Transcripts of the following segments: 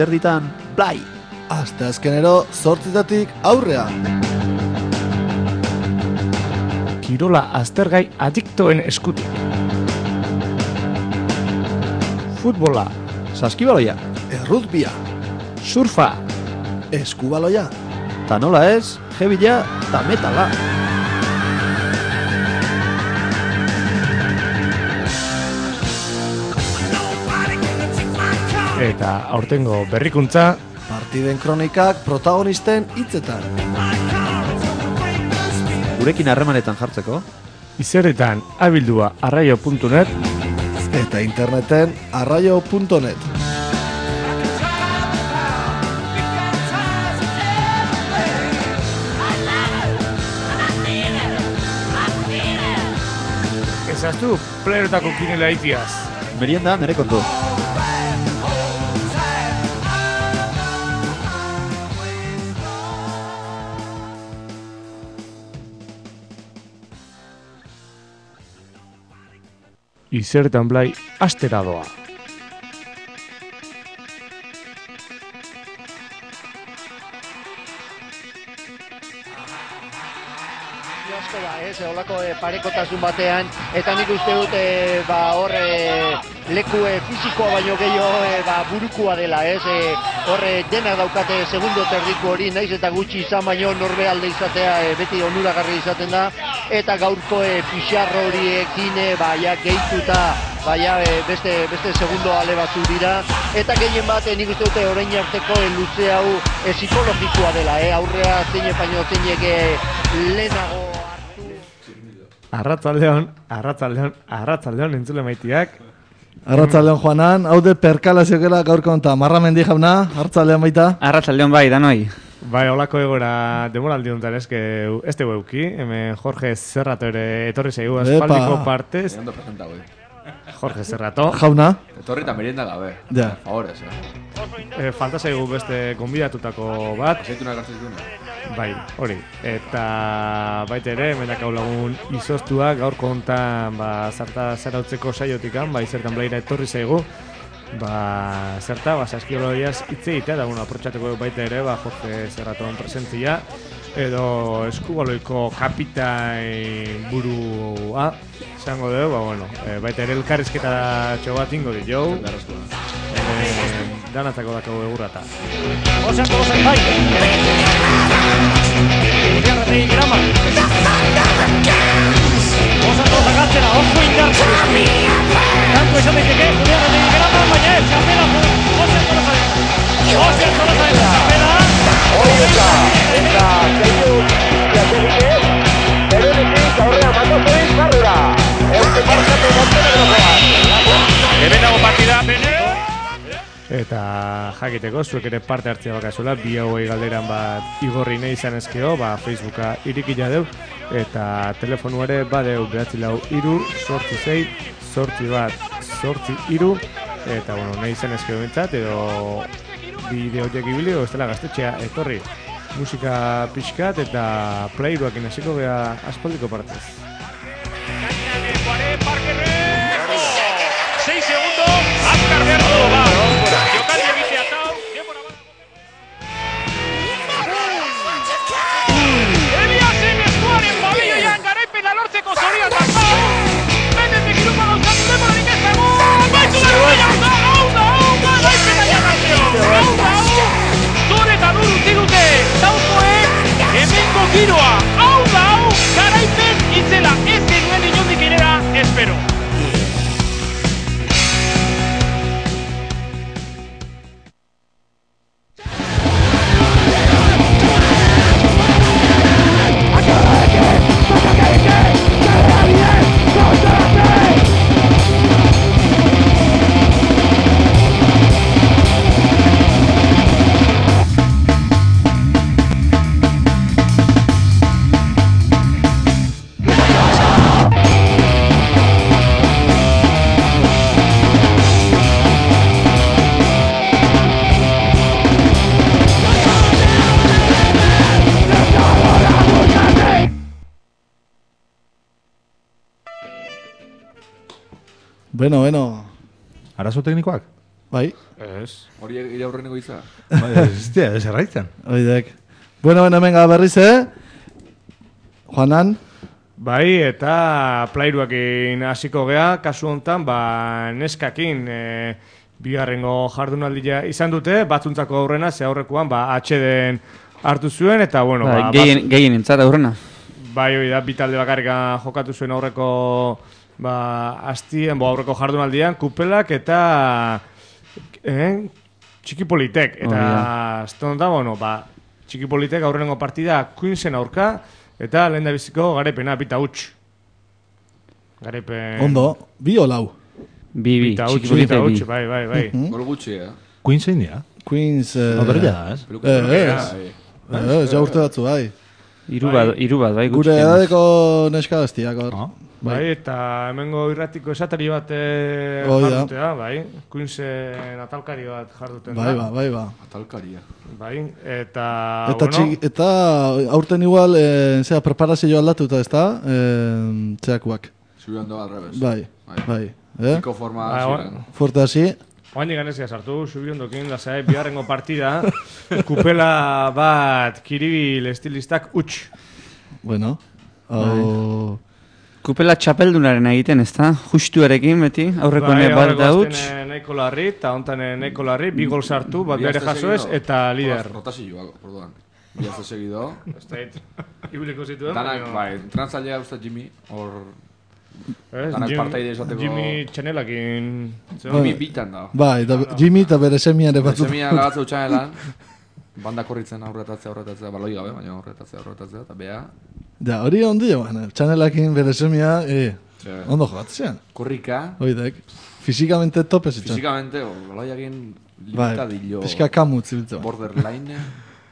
izerditan Blai. Asteazkenero 8:00 aurrean. Kirola aztergai adiktoen eskutik. Futbola, Saskibaloia, Errutbia, surfa, Eskubaloia, ta nola ez, jebila ta metala. eta aurtengo berrikuntza, partiden kronikak protagonisten hitzetan. Gurekin harremanetan jartzeko, izerritan abildua arraio.net Eta interneten arraio.net. ezaztu playerotako kinela itiaz. merienda nere kontu. Izerritan Blai astera doa. Asko da, olako parekotasun batean, eta nik uste dut hor leku fisikoa baino gehiago burukua dela, horre denak daukate segundo terdiku hori, naiz eta gutxi izan baino norbe alde izatea beti onuragarri izaten da, eta gaurko pixarro horiekin gehituta beste segundo ale batzu dira, eta gehien bat nik uste dute orain arteko luze hau psikologikoa dela, aurrea zein baino zeinek lehenago. Arratzaldeon entzule maitiak. Arratzaldeon Juanan, haude perkala zeukela gaurko onta. Marramendi jauna, arratzaldeon baita. Arratzaldeon bai, danoi. Bai, holako egora demoraldi honetan ez tegu euki. Hemen Jorge Zerrato ere etorri zaigu aspaldiko partez. Jorge Zerrato. Jauna. Etorri eta merienda gabe. Ja. Favorez, Falta zaigu beste konbidatutako bat. Azeitunak hartzen duna. Bai, hori. Eta baita ere, hemenak hau lagun izoztua gaurko hontan zarautzeko saiotikan, izertan Blaira etorri zaigu. Saskiologiaz hitz egitea, da aprotxatuko baita ere, Jorge Zerraton presentzia, edo Eskubaloiko kapitain burua, izango dugu, baita ere elkarrizketa txobat ingo di jau. Danatzako dako egurrata. Osako bai! Igarrategi grama! Osako zakatzera, oso indarko! Tanto esan daiteke, igarrategi grama, baina ez, txapela! Osako zaila! Hori eta zeitu jategike, erunetik aurrea matozoin barrura! Euske markatu montenegrokoan! Hemenago partida, bene! Eta jakiteko, zuek ere parte hartzea bakazuela, 2 galderan bat igorri nahi izan ezkeo, Facebooka irikila deu, eta telefonu ere badeu 943-868-8 eta nahi izan ezkeo bintzat, edo bideoiek ibili, ez dela gaztetxea etorri. Musika pixkat eta playruak inaziko geha aspaldiko partez. 6 segundos, Azkar Berto, Jokaldi egitea tau, Eliasen eskuaren pabilloian garaipena lortzeko zorian dazta, benetik irupa gauzatu demorarik ez dago, baitu da, garaipena jarratzeo, zure eta lur utzi dute, taukoek, hemengo giroa, garaipen itzela, ez genuen inondik inera, espero. Bueno. Arazo teknikoak? Bai, Ez. Hori ire aurreneko iza. Ez dira, ez erraitzen. oidek. Bueno, hemen berriz, Juanan? Bai, eta plairuakin hasiko gea, kasu hontan, neskakin bigarrengo jardunaldia izan dute, batzuntzako aurrena, ze aurrekoan, atxeden hartu zuen, eta bueno... Gehien entzat aurrena. Bai, hori da, bitalde bakarrikan jokatu zuen aurreko aurreko jardunaldian, kupelak eta txikipolitek. Eta txikipolitek aurrenengo partida Queensen aurka, eta lehen da biziko garepena, bita huts. Garepen... Ondo, bi o lau? Bi, bita huts, bai. Gol gutxi, Queen zein dira? Queens... Otorilla da, ez? Ja urte batzu, bai. Hiru bat, bai, Gure edadeko neska gaztiak, hor. Bai, eta hemengo irratiko esatari bat jardutea, bai. Queensen atalkari bat jarduten da. Bai. Atalkaria. Bai, eta Eta aurten igual, preparazio aldatuta, ez da? Txeakuak. Zubian doa al revés. Bai. Piko forma ziren. Fuerte hasi. oain ganezia sartu, subiondokin, lasai, biharrengo partida, kupela bat kiribil estilistak huts. Bueno, Kupela txapeldunaren egiten, ez da? Justuarekin, beti, aurreko bat da huts. Nahiko larri, eta hontan nahiko larri, bi gol sartu, bat bere jaso ez, eta lider. Rotazioak, orduan. Biazte segido. Ez da, ibiliko zituen. Danak, bai, trantzalea usta Jimmy, hor... Danak partaide esateko... Jimmy Chanelakin... Jimmy bitan da. Bai, Jimmy eta bere semiare batzu. Semia lagatze utxanelan, banda korritzen aurretatzea, baloi gabe, baina aurretatzea, eta bea... Ja, hori ondi joan, Chanelakin bere semia, ondo jogatzean. Korrika. Oidek, fizikamente tope zitzen. Fizikamente, baloiakin limitadillo. Bai, pixka kamut zibiltzen. Borderline.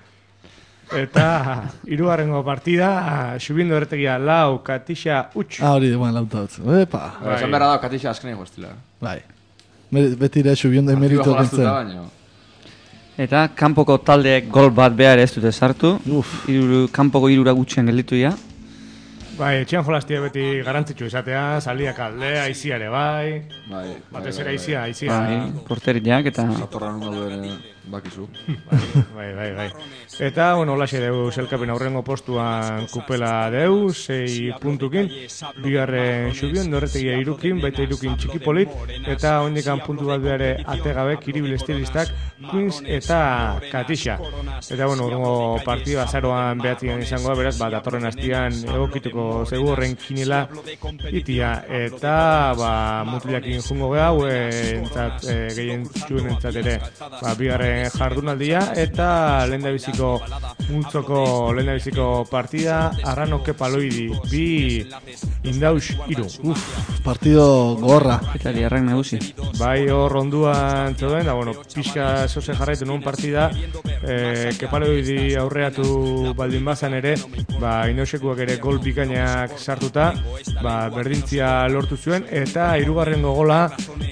Eta hirugarrengo partida, subindo erretegia lau, Katixa huts. Hori, bueno, lauta hutz. Epa. Esan behar da, Katixa azkeneko estila. Bai. Betire subindo emerito kentzen. Eta kanpoko taldeek gol bat behar ez dute sartu. Kanpoko hirura gutxien gelditu dira. Bai, etxean jolastia beti garantzitsu izatea, saliak alde, aiziare bai. Batez ere aizia. Bai, porteriak eta... Zatorra nunga duen bakizu. Bai. Eta, bueno, holaxe deu selkapen aurrengo postuan kupela deu, 6 puntukin, bigarren subion, norretegia irukin, baita irukin txikipolit, eta hondikan puntu bat behare ategabe, kiribil estilistak, Queens eta Katixa. Eta, bueno, urrengo partida azaroan behatzian izango da, beraz, datorren hastian egokituko zegu horren kinela itia. Eta, mutilakin jungo geha, gehien txuen entzat ere, bigarren jardunaldia, eta lehendabiziko multzoko lehendabiziko partida, Arranoke Paloidi, bi Indaus iru. Partido gorra. Eta liarrak nagusi. Bai, hor onduan zeuden, da, bueno, pixka zoze jarraitu nuen partida, Kepaloidi aurreatu baldin bazan ere, Indausekuak ere gol bikainak sartuta, berdintzia lortu zuen, eta hirugarrengo gola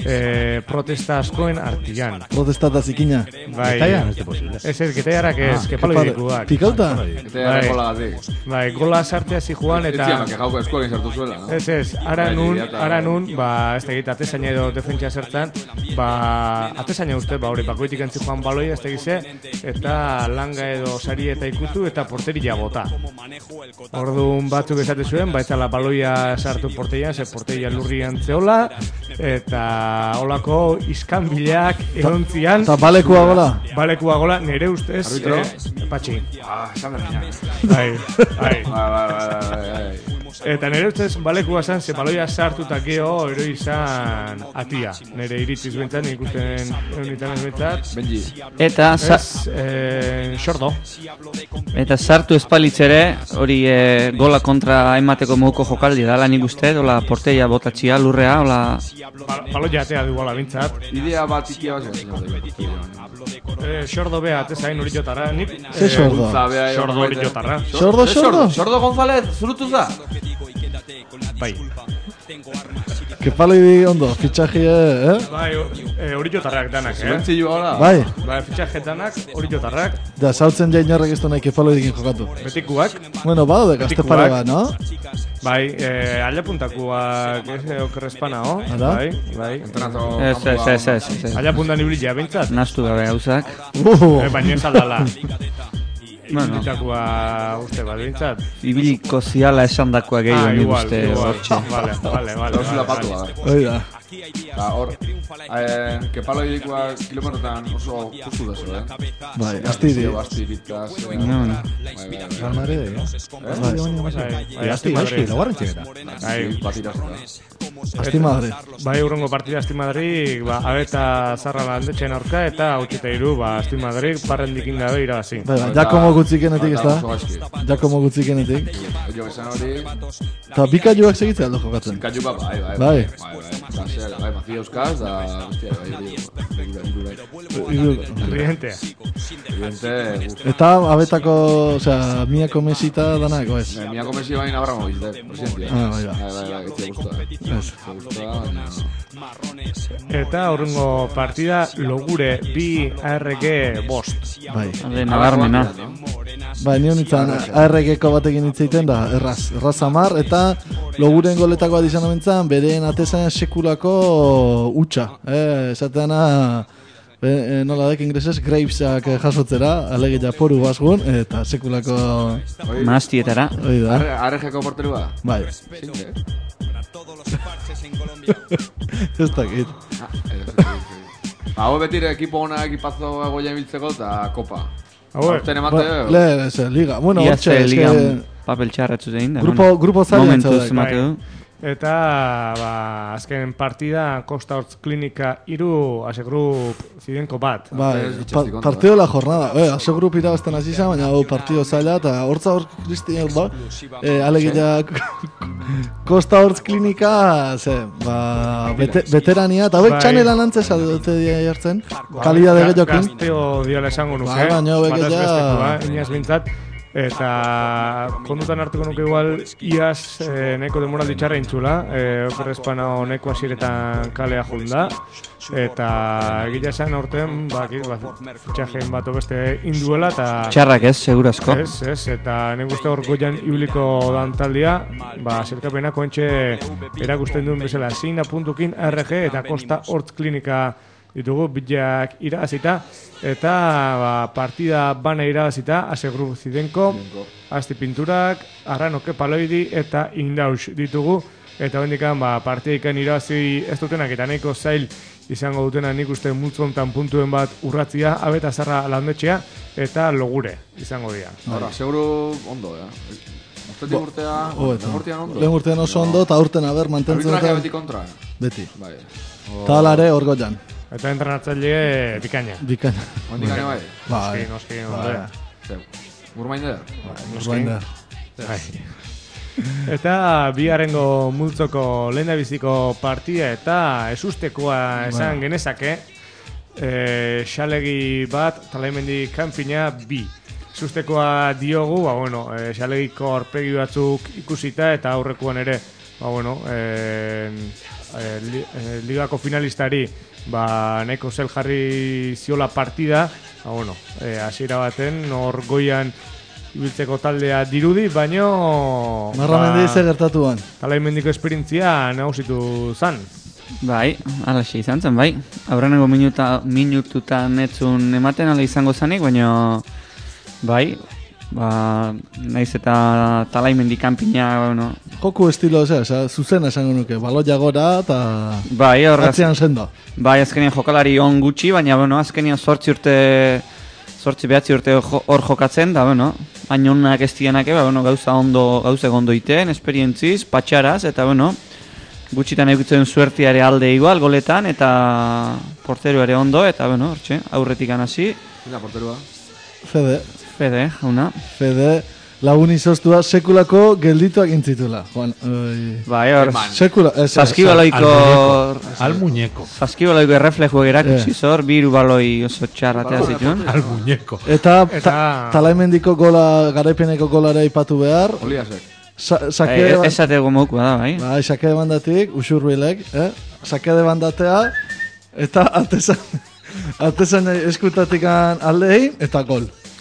protesta askoen artian. Protesta da zikina. Bai, ez getaiarrak ez, Kepaloidikuak. Pikauta? Getaiarrak gola gatik. Bai, gola sartea zijuan eta... Ez ziamak ejauko eskuakin sartu zuela, no? Ez, ara nun, ez da egit, atezaina edo defentsia zertan, atezaina uste, hori, bakoitik entzi joan baloi, ez da egize, eta langa edo sari eta ikutu, eta porteria bota. Orduan batzuk esate zuen, baitala baloia sartu porterian, ze porteria lurrian zeola, eta holako iskanbileak egontzian... Eta balekua gola? Balekua gola, nire ustez... Arbitro? Patxi. Esan berdinak. Bai. Bai. Eta nire ustez balekua zan, ze baloia sartutak geho ero izan atia. Nire iritziz bentzat, nik ikusten eunitan ez bentzat. Benji. Eta... Xordo. Eta sartu espalitzere, hori gola kontra emateko moduko jokaldi da, nik uste, dola porteia botatxia, lurrea, hola... Baloia atea du gola bintzat. Idea bat ikia bat Xordo beha, atezain hori jotarra, nik... Ze xordo? Xordo hori jotarra. Xordo? Xordo González, zurutu za? Bai. Kepaloidi ondo, fitxaje, Bai, hori jotarrak danak, Zurentzillo gara? Bai. Bai, fitxaje danak, hori jotarrak. Da, sautzen jain horrek ez du nahi Kepaloidikin jokatu. Betikuak. Bueno, badode, gazte pare bat, no? Bai, alde puntakuak okerrezpana, Hala? bai. Entrenato Ez. Alde puntan ibilila, bintzat. Nastu gabe gauzak. Baina ez aldala. Bueno, Ibilitakoa uste bat, bintzat. ibiliko ziala esan dakoa gehiago nik igual. uste hortxe. Vale. Klausula patu da. Hoi da. Eta hor, kepalo irikoa kilometrotan oso justu dezu, Bai, astiri. Basti bitaz. Bueno. Real Madrid, Asti Madrid. laugarren txeketa. Bat irazta. Asti Madrid. Bai, urrengo partida Asti Madrid, abeta zarra landetxen aurka eta 8-3, Asti Madrid parrendikin gabe irabazi. Bai, Giacomo gutzikenetik ez da? Giacomo gutzikenetik. Jo, esan hori, Eta bikaiuak segitzea aldo jokatzen. kaju bai. Bai. Bai, Mazia Euskaz, da, hostia, bai, Rientea. Evidente, Eta abetako, osea, miako mesita danako ez. miako mesi bain Abramovic, presidentia. Bai. Etxe guztua. Eta urrengo partida logure bi ARG bost. Bai. Alde nabarmena. Bai, nion itzan ARG-ko batekin hitzeiten da, erraz amar, eta loguren goletako adizan omentzan, bereen atezain sekulako utxa. Esateana, nola dek ingresez, Gravesak jasotzera, alegia poru basgun, eta sekulako... Mastietara. Hoi da, Arregeko porterua? bai. Zinte? Ez dakit. Hau betire ekipo hona ekipazo egoia ibiltzeko eta kopa. Hauek, Le, liga. Bueno, Ia hortxe, ze eske... ligan papel txarratzu egin da. Grupo zailan Momentuz zaudek. emate du. eta azken partida Costa Hortz Klinika 3 asegrup zidenko bat. Bai, partido de la jornada. Ase grup irabazten hasi zen, baina partido zaila, eta hortza hor Cristian da, alegia Costa Hortz Klinika, veterania, eta hauek txanelan antzesa dute dia jartzen, kalidade gehiokin. Gazteo diola esango nuke, baina hauek bataz ja... bestekoa, inaz bintzat, eta kondutan hartuko nuke igual iaz neko demoraldi txarra intzula, okerrezpana neko asiretan kalea junda, eta egila esan aurten fitxajen bat beste induela, eta... Txarrak ez, segurazko. Ez, eta nik uste hor goian ibiliko dan taldia, zerkapena koentxe erakusten duen bezala, zein puntukin RG eta Costa Hortz Klinika ditugu, bitxak irabazita, eta partida bana irabazita, ase grup zidenko, Asti Pinturak, Arranoke Paloidi eta Indaus ditugu, eta bendikan partidikan irabazi ez dutenak eta nahiko zail izango dutena nik uste multzontan puntuen bat urratzia, abeta zarra landetxea, eta logure izango dira. Ahora, seguro ondo, Ostetik urtean ondo. Lehen urtean oso ondo, eta urten aber mantentzen Arbitraje beti kontra. Beti. Bai. Eta alare hor goian. Eta entrenatzaile bikaina. Bikaina. Ondikane bai. Noski, ondo. Urmainder. Urbainda. Eta bigarrengo multzoko lehendabiziko partida eta ezustekoa esan genezake, xalegi bat, Talaimendi kanpina bi. Ezustekoa diogu, xalegiko aurpegi batzuk ikusita eta aurrekoan ere, ligako finalistari nahiko zel jarri ziola partida, hasiera baten hor goian ibiltzeko taldea dirudi, baino Marramendi ze gertatuan. Talaimendiko esperientzia nagusitu zan. Bai, alaxe izan zen, bai. Aurrenengo minututan etzun ematen ala izango zanik, baina bai, naiz eta Talaimendi kanpina, Joku estilo, zuzena esango nuke, baloia gora eta bai, atzean sendo. Bai, azkenean jokalari on gutxi, baina azkenean 8 urte hor jokatzen, da, hain honak ez dienak, gauza gondo iten, esperientziz, patxaraz, eta, gutxitan eukitzen suertiare alde igual, goletan, eta porteruare ondo, eta, hortxe, aurretik anasi. Zena porterua? Fede, jauna. Fede, lagun izostua sekulako geldituak intzitula. Bai, hor, saskibaloiko... Al muñeko. Saskibaloiko erreflejo erakusi zor, biru baloi oso txarratea zituen. Al muñeko. Eta Talaimendiko gola, garaipeneko golara ipatu behar. Oliasek. Esateko moukua da, bai. Bai, sake de bandatik, usurbilek, sake de bandatea, eta artesan eskutatikan aldein, eta gol.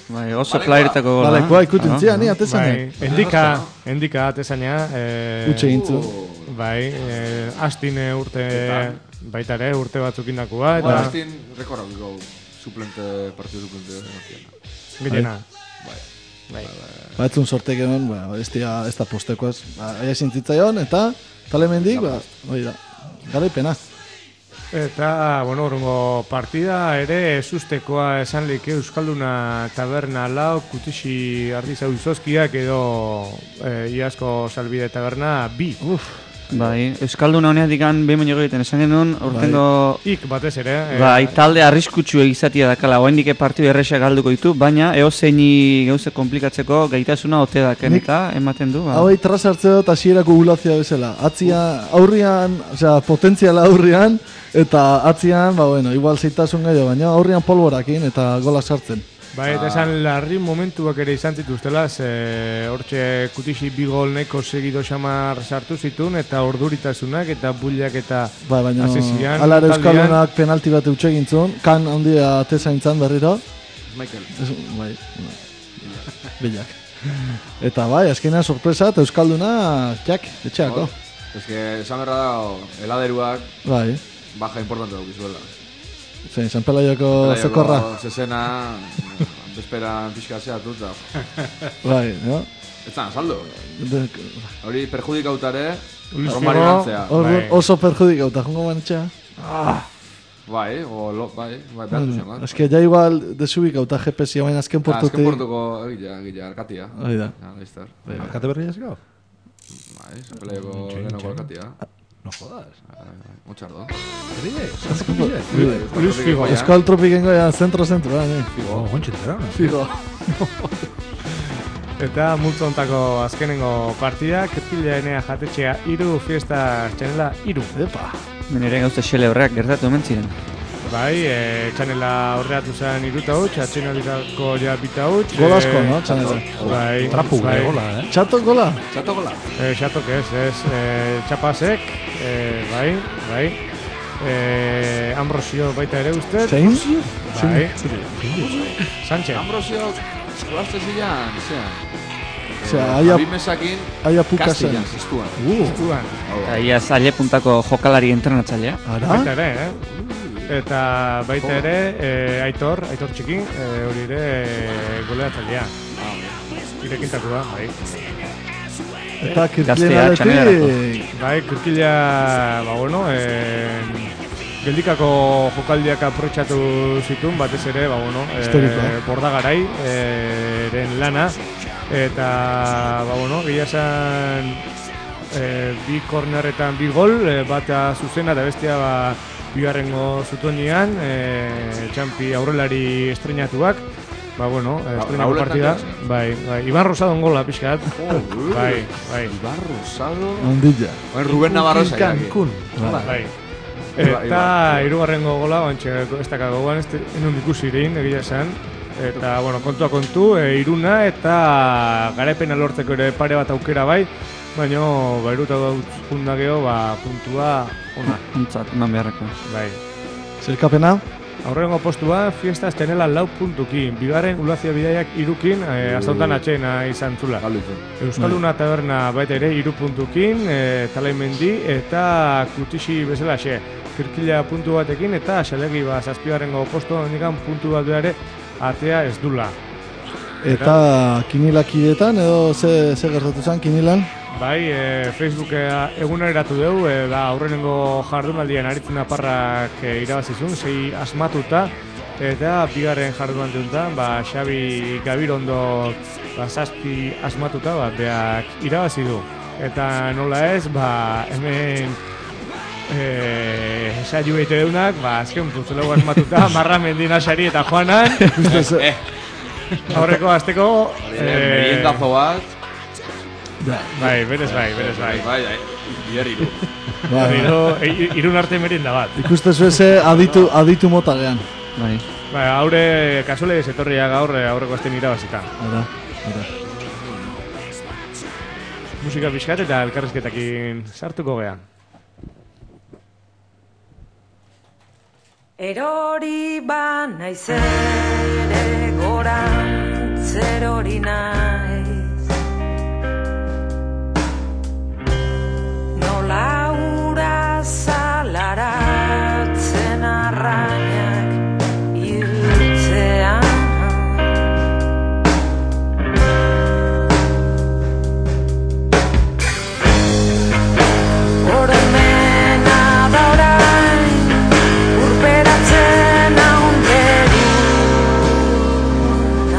Bai, oso plairetako gola. Balekoa ikutuntzia, ni atezanean. Bai, endika atezaina. Utxe gintzu. Bai, Astin urte baita ere, urte batzuk indakua. Eta Astin rekorra biko partidu suplente. Gitiena. Bai. Batzun sortek egon, ez da postekoaz. Aia zintzitzaion, eta Talemendik, garaipena. Eta, urrengo partida ere sustekoa esan leke Euskalduna taberna lau, Kutixi Ardizau Izozkiak edo Iasko Salbide taberna bi. Bai, Euskalduna honeatik behin baino egiten esan genuen, urtengo... Ik batez ere. Bai, talde arriskutsu egizatia dakala, oaindik partidu erresak galduko ditu, baina eozeini gauze komplikatzeko gaitasuna ote daken eta ematen du. Hauei trazartzea eta hasierako gulazioa bezala. Aurrian, potentziala aurrian, eta atzian, igual zeitasun gehiago, baina aurrian polborakin eta gola sartzen. Bai, eta esan larri momentuak ere izan zituztela, hortxe Kutixi bi gol neko segido xamar sartu zituen, eta orduritasunak eta bullak eta asezian. Alare Euskaldunak penalti bat eutxe gintzun, kan handia atezaintzan berriro. Michael. Bai, bilak. Eta bai, azkenean sorpresa eta Euskalduna, etxeako. Ez que, esan berra da, heladeruak, baja importante daukizuela. Zein, San Pelaioko zekorra. Zezena, bezperan pixka zeatu eta... Bai, no? Ez zan, saldo. Hori perjudikautare, Romari lantzea. Oso perjudikauta, jongo manetxea. Bai, behar duzen bat. Ez que ja igual desubikauta GPS baina azken portutik. Azken portuko, gila, Arkatia. Oida. Arkate berri ez gau? Bai, San Pelaioko denoko Arkatia. No jodas. Motxardo. Luis Figo. Euskal Tropikengo ya zentro, Figo, gontxetera. Figo. Eta multzontako azkenengo partida, Kirkila Enea jatetxea 3, Fiesta Txanela 3. Epa. Menere gauza xele horreak gertatu hemen ziren. Bai, Txanela horreatu zen 3 huts, atxinalitako ja 2 huts. Gol asko, no, Txanela? Bai. Trapu gola, Txato gola? Txato gola. Txatok ez, Txapasek, bai. Ambrosio baita ere ustez. Zein? Bai. Sánchez. Ambrosio, gazte zilean, zean. Abimesakin aia pukasen. Kastilan, ziztuan. Ia zaile puntako jokalari entrenatzailea. Baita ere, Eta baita ere, Aitor txiki, hori ere goleatzailea. Irekintatu da, bai. Eta Kirkila aletik. Bai, Kirkila, geldikako jokaldiak aprotxatu zituen, batez ere, Bordagarai, eren lana. Eta, gila esan, bi kornerretan bi gol, bata zuzena eta bestia bigarrengo zutonean, txampi aurrelari estrenatuak. Estrenako partida. Bai, Iban Rosadon gola pixkat. Bai. Iban Rosado. Ondilla. Ruben Navarro zaiak. Bai. Eta hirugarrengo gola, ez dakagoan, ez enun ikusirein, egia esan. Eta, kontua kontu, Iruna eta garaipena lortzeko ere pare bat aukera bai, baina, iruta gauzkunda geho, puntua ona. Ontzat, eman beharreko. Bai. Zerkapena? Aurrengo postua, Fiesta Txanela 4 puntukin, bigarren ulazia bidaiak 3kin, azautan atxeena izan zula. Euskalduna taberna baita ere 3 puntukin, Talaimendi eta Kutixi bezala xe. Kirkila puntu batekin eta Xalegi zazpigarrengo postu handikan puntu bat ere atea ez dula. Eta kinilakidetan edo ze gertatu zen kinilan? Bai, Facebooka eguneratu dugu, aurrenengo jardunaldian aritzen aparrak irabazizun, 6 asmatuta, eta bigarren jardunaldiuntan, Xabi Gabirondo 7 asmatuta, beak irabazi du. Eta nola ez, hemen saio behite deunak, azken putzulegu asmatuta, Marramendi, Nasari eta Juanan. Aurreko azteko... Meriendazo bat. Bai, berez bai. Bier iru. Irun arte merienda bat. Ikuste zueze aditu mota gehan. Bai. Haure kasule etorria gaur aurreko azten irabazita. Ara. Musika pixkat eta elkarrezketakin sartuko gehan. Erori ba naizere goran zer hori naiz. Nola ura zalaratzen arrainak hiltzean. Hormena da orain urperatzen haunderuna.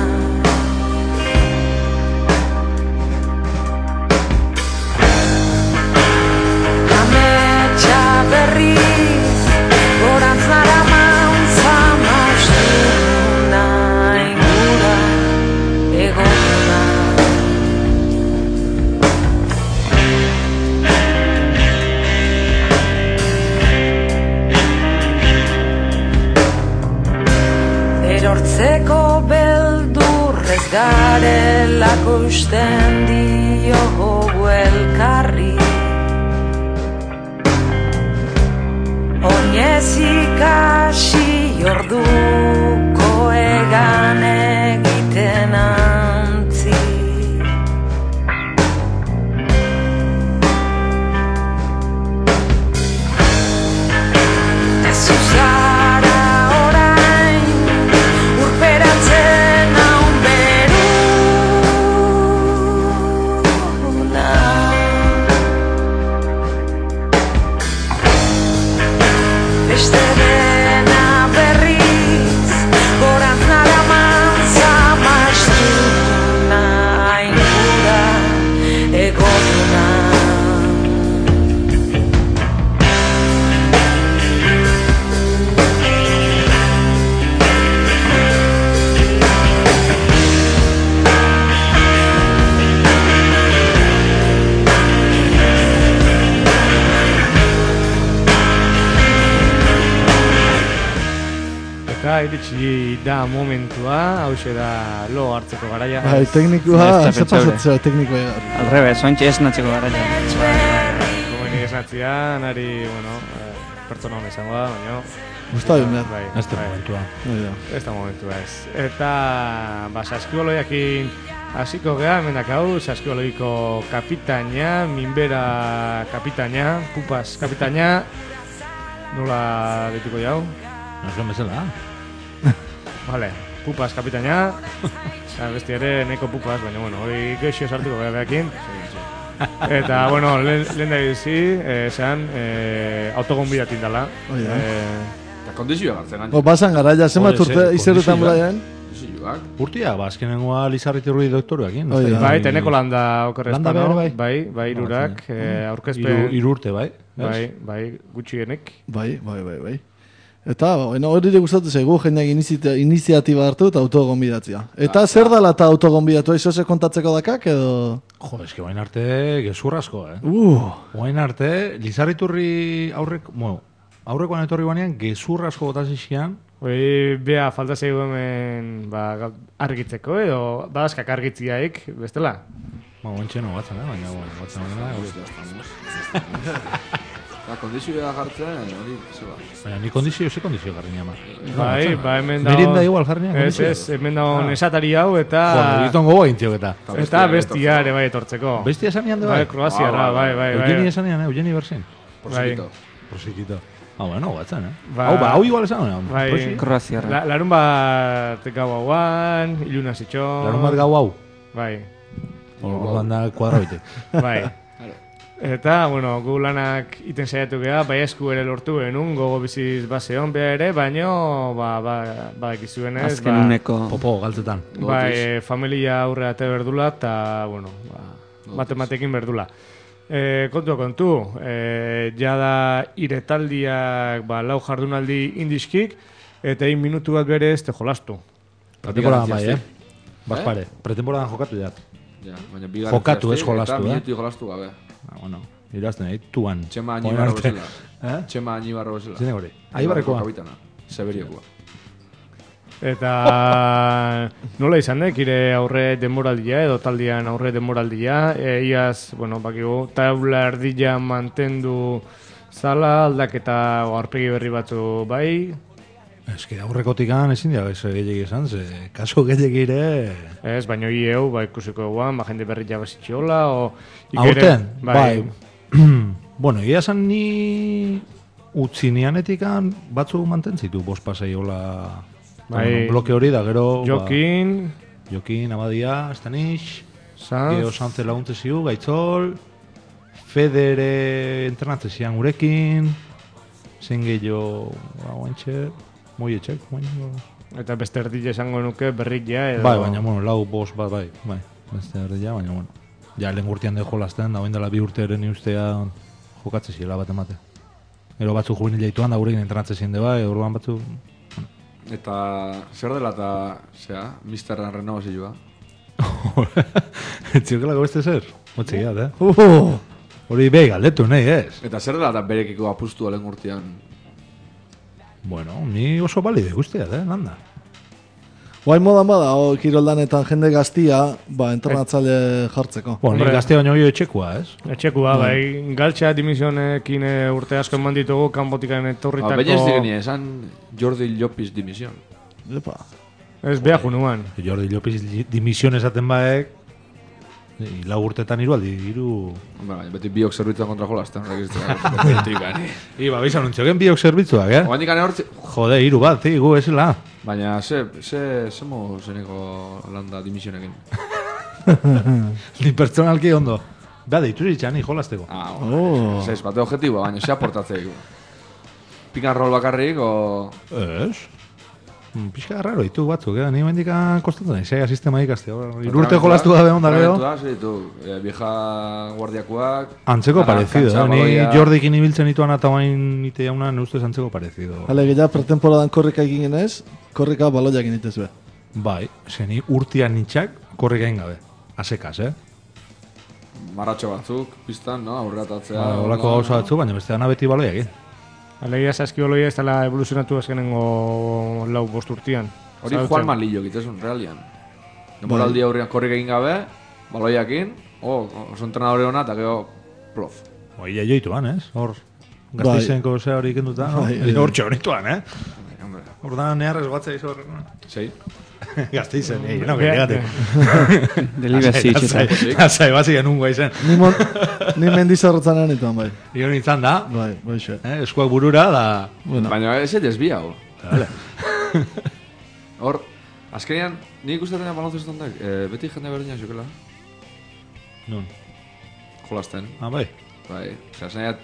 Ametsa berriz gorantz naraman zamastuna ingura egotuna. Erortzeko beldurrez garelako usten diogo elkarri. Oinez ikasi orduko egan egiten antzi. Ez zara orain urperatzen haun beruna. Beste dena berriz gorantz naraman zamastuna ingura egotuna. Eta iritsi da momentua, hauxe da lo hartzeko garaia. Bai, teknikua, Ez da ze pentsaure. pasatzea teknikua. Al revés, ointxe esnatzeko garaia. Komeni esnatzia, nari, bueno, pertsona hona izango da, baina... Gustatzen behar. Bai, Ez da bai. momentua. Ez da momentua ez. Eta, saskibaloiakin hasiko geha, hemenak hau, saskibaloiko kapitaina, minbera kapitaina, pupas kapitaina, nola dituko jau? Nasen bezala. Vale, pupas kapitaina, besti ere neko pupas, baina, bueno, hori geixo sartuko geha behakin. Eta, bueno, lehen da bizi, zean, autogonbidatin dela. Hoi da. Eta kondizioa gartzen gain. Basan garaia, zenbat Hori ze, urte izerutan kondizioa. braian? Kondizioak. Urtia, azkenengoa Lizarritirrui doktoruakin. Hoi da. Bai, teneko landa okerrezpano. Landa behar, bai. Bai, irurak, aurkezpen... Hiru urte, bai. Bai, gutxienek. Bai. Eta, bueno, hori ere gustatu zaigu, jendeak iniziatiba hartu eta autogonbidatzea. Eta zer dala eta autogonbidatu, iso ze kontatzeko dakak, edo... Jo, eske bain arte gezurrasko, Bain arte, Lizarriturri aurrekoan etorri banean gezurrasko botazixian. Hoi, bea, falta zaigu hemen, argitzeko, edo badazkak argitziaik, bestela? Ointxe no batzen, baina batzen Eta kondizioa jartzen, hori, zeba. baina ni kondizio garri niama. Bai, hemen dago... Merinda igual jarri niama Ez, hemen dago nesatari hau, eta... Joder, egiten gogo intziok eta. Eta bestia ere bai etortzeko. Bestia esan nian de Bai, bai? Kroaziara, bai. Eugeni esan nian, Eugeni Bersin. Prosikito. Prosikito. Bueno, batzen, Ba- Hau igual esan, Bai, Kroaziarra. larun bat gau hauan, iluna zitxo... Larun bat gau hau. Bai, Orduan da kuadra bite. bai. Eta, bueno, gu lanak iten saiatu geha, bai esku ere lortu genuen, gogo biziz baseon beha ere, baino, badakizuen ez, Azken uneko... Popo, galtzetan. bai, familia aurre ate berdula, eta, bueno, matematekin berdula. Kontu, jada iretaldiak, lau jardunaldi indiskik, eta 1 minutu bat bere ez te jolastu. Pretemporadan bai, Baspare, pretemporadan jokatu jat. Ja, baina bigarren Jokatu, ez zehazte, jolastu, Eta minutu jolastu gabe. Bueno, irazten egin, tuan. Txema Orain Añibarro arte. bezala. Txema Añibarro bezala. Zine hori. Aibarrekoa. Kapitana. Seberiokoa. Eta nola izan dek, ire aurre denboraldia edo taldian aurre denboraldia, iaz, bueno, bakigu, taula erdila mantendu zala, aldaketa aurpegi berri batzu bai, Ez que aurrekotikan ezin dira gehiagi esan, ze kaso gehiagire... Ez, baina hieu, ikusiko eguan, jende berri jabazitxola, o... Aurten, bai. Bueno, ia esan ni utzi nianetikan batzuk mantentzitu, bospasei hola... bloke hori da, gero... Jokin, Abadia, Estanix, Geo Sanze laguntze ziu, Gaitzol, Federe entrenatze zian gurekin, zen gehiago, guantxe, moietxek, eta beste erdile esango nuke berrik ja, edo... Bai, baina, bueno, lau bost bat, bai, beste erdila, baina, bueno, ja, lehen gurtian de jolazten, da, dela 2 urte eren ustea jokatze ziela bat emate. Ero batzu juvenil jaituan, da gurekin entrenatze zien de bai, orduan batzu... Eta zer dela eta, zera, Misterran renovazioa? Txirkelako beste zer? Motxegiat, Hori behi galdetu nahi, ez? Eta zer dela eta berekiko apustu alen urtean? Bueno, ni oso balide guztiat, landa. Guain modan bada, kiroldanetan jende gaztia, entrenatzaile jartzeko. Bueno, ni gaztia baino gehiago etxekua, ez? Etxekua, bai, galtxa dimisionekin urte asko eman ditugu, kanbotikan etorritako... Baina ez digenia, esan Jordi Llopis dimision. Epa. Ez behar junuan. Jordi Llopis dimision esaten baek, 4 urtetan 3 aldi, 3... Beti biok zerbitzuan kontra jolazten, Iba, bizan untxoken biok zerbitzuak, Oain dikane hortzi... Jode, 3 bat, gu esela. Baina, zemo zeneko landa dimisionekin. Ni pertsonalki ondo. Beha, deitu ditxan, jolazteko. Ez, bate objetiboa, baina, ze aportatzeik. Pikan rol bakarrik, o... Ez. Pixka raro, ditu batzuk, ni mendikan kostatzen nahi, zega sistema ikastea. Irurte jolaztu gabe onda gero. Vieja guardiakoak... Antzeko parecido, ni Jordikin ibiltzen ituan eta bain ite jauna, neustez antzeko parecido. Hale, gila, pretemporadan korrika egin genez, korrika baloiak initez be. Bai, zeni urtian nintxak korrika egin gabe. Asekaz, Marratxo batzuk, pistan, no? Aurratatzea... Olako gauza batzuk, baina beste dana beti baloiak egin. Alegia saskiboloia ez dela evoluzionatu azkenengo 4-5 urtean. Hori Juan Malillo gitezun, realian. Demoraldi aurrean korrik egin gabe, baloiakin, oso entrenadore hona, eta gero plof. Ia joituan, ez? Hor, gazteizenko zea hori ikenduta, hor txorituan, Hor da, neharrez batzea izo hor. Sei. Gazteizen, no, que llegate. Delibezi itxetak. Azai, bazien ungoa izen. Ni mendizarrotzan anituan, bai. Io nintzen da. Bai, xe. Eskuak burura, da... Baina ez desbia, Hor, azkenean, nik ustetan baloncestoan da, beti jende berdina xokela. Nun? Jolazten. Bai. Bai, zehazneat,